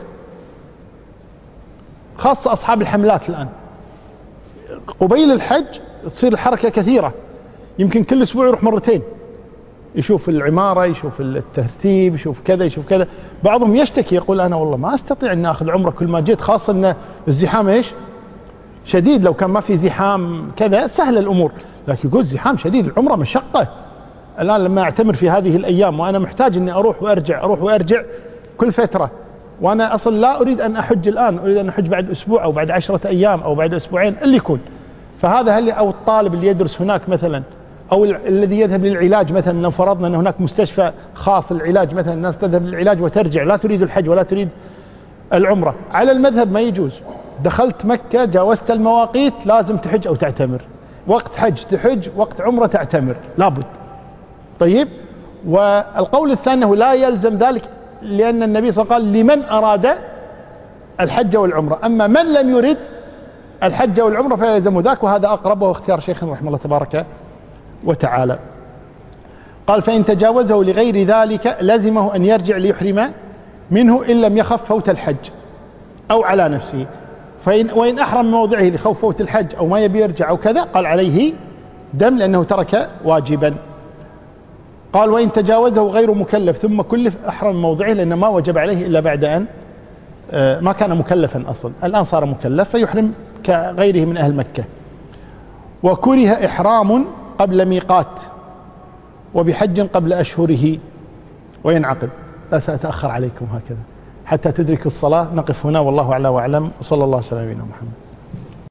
خاصة أصحاب الحملات الآن قبيل الحج تصير الحركة كثيرة، يمكن كل أسبوع يروح مرتين، يشوف العمارة، يشوف الترتيب، يشوف كذا يشوف كذا. بعضهم يشتكي يقول أنا والله ما أستطيع أن أخذ عمرة كل ما جيت، خاصة أن الزحام إيش شديد، لو كان ما في زحام كذا سهل الأمور، لكن يقول زحام شديد، العمرة مشقة. الآن لما أعتمر في هذه الأيام وأنا محتاج أني أروح وأرجع كل فترة، وأنا أصلا لا أريد أن أحج الآن، أريد أن أحج بعد أسبوع أو بعد 10 أيام أو بعد أسبوعين اللي يكون. فهذا أو الطالب اللي يدرس هناك مثلا، أو الذي يذهب للعلاج مثلا، لو فرضنا أن هناك مستشفى خاص للعلاج مثلا، الناس تذهب للعلاج وترجع لا تريد الحج ولا تريد العمرة، على المذهب ما يجوز. دخلت مكة جاوزت المواقيت لازم تحج أو تعتمر، وقت حج تحج، وقت عمرة تعتمر لابد. طيب، والقول الثاني أنه لا يلزم ذلك، لأن النبي صلى الله عليه وسلم قال لمن أراد الحج والعمرة، أما من لم يرد الحج والعمرة فيلزم ذاك، وهذا أقرب وهو اختيار شيخنا رحمه الله تبارك وتعالى. قال فإن تجاوزه لغير ذلك لزمه أن يرجع ليحرم منه إن لم يخف فوت الحج أو على نفسه، وإن أحرم من موضعه لخوف فوت الحج أو ما يبي يرجع أو كذا قال عليه دم لأنه ترك واجبا. قال وإن تجاوزه غير مكلف ثم كلف أحرم من موضعه، لأنه ما وجب عليه إلا بعد أن ما كان مكلفا أصلا، الآن صار مكلف فيحرم كغيره من أهل مكة. وكره إحرام قبل ميقات وبحج قبل أشهره وينعقد. لا سأتأخر عليكم هكذا حتى تدرك الصلاة، نقف هنا والله أعلى وأعلم، وصلى الله على نبينا محمد.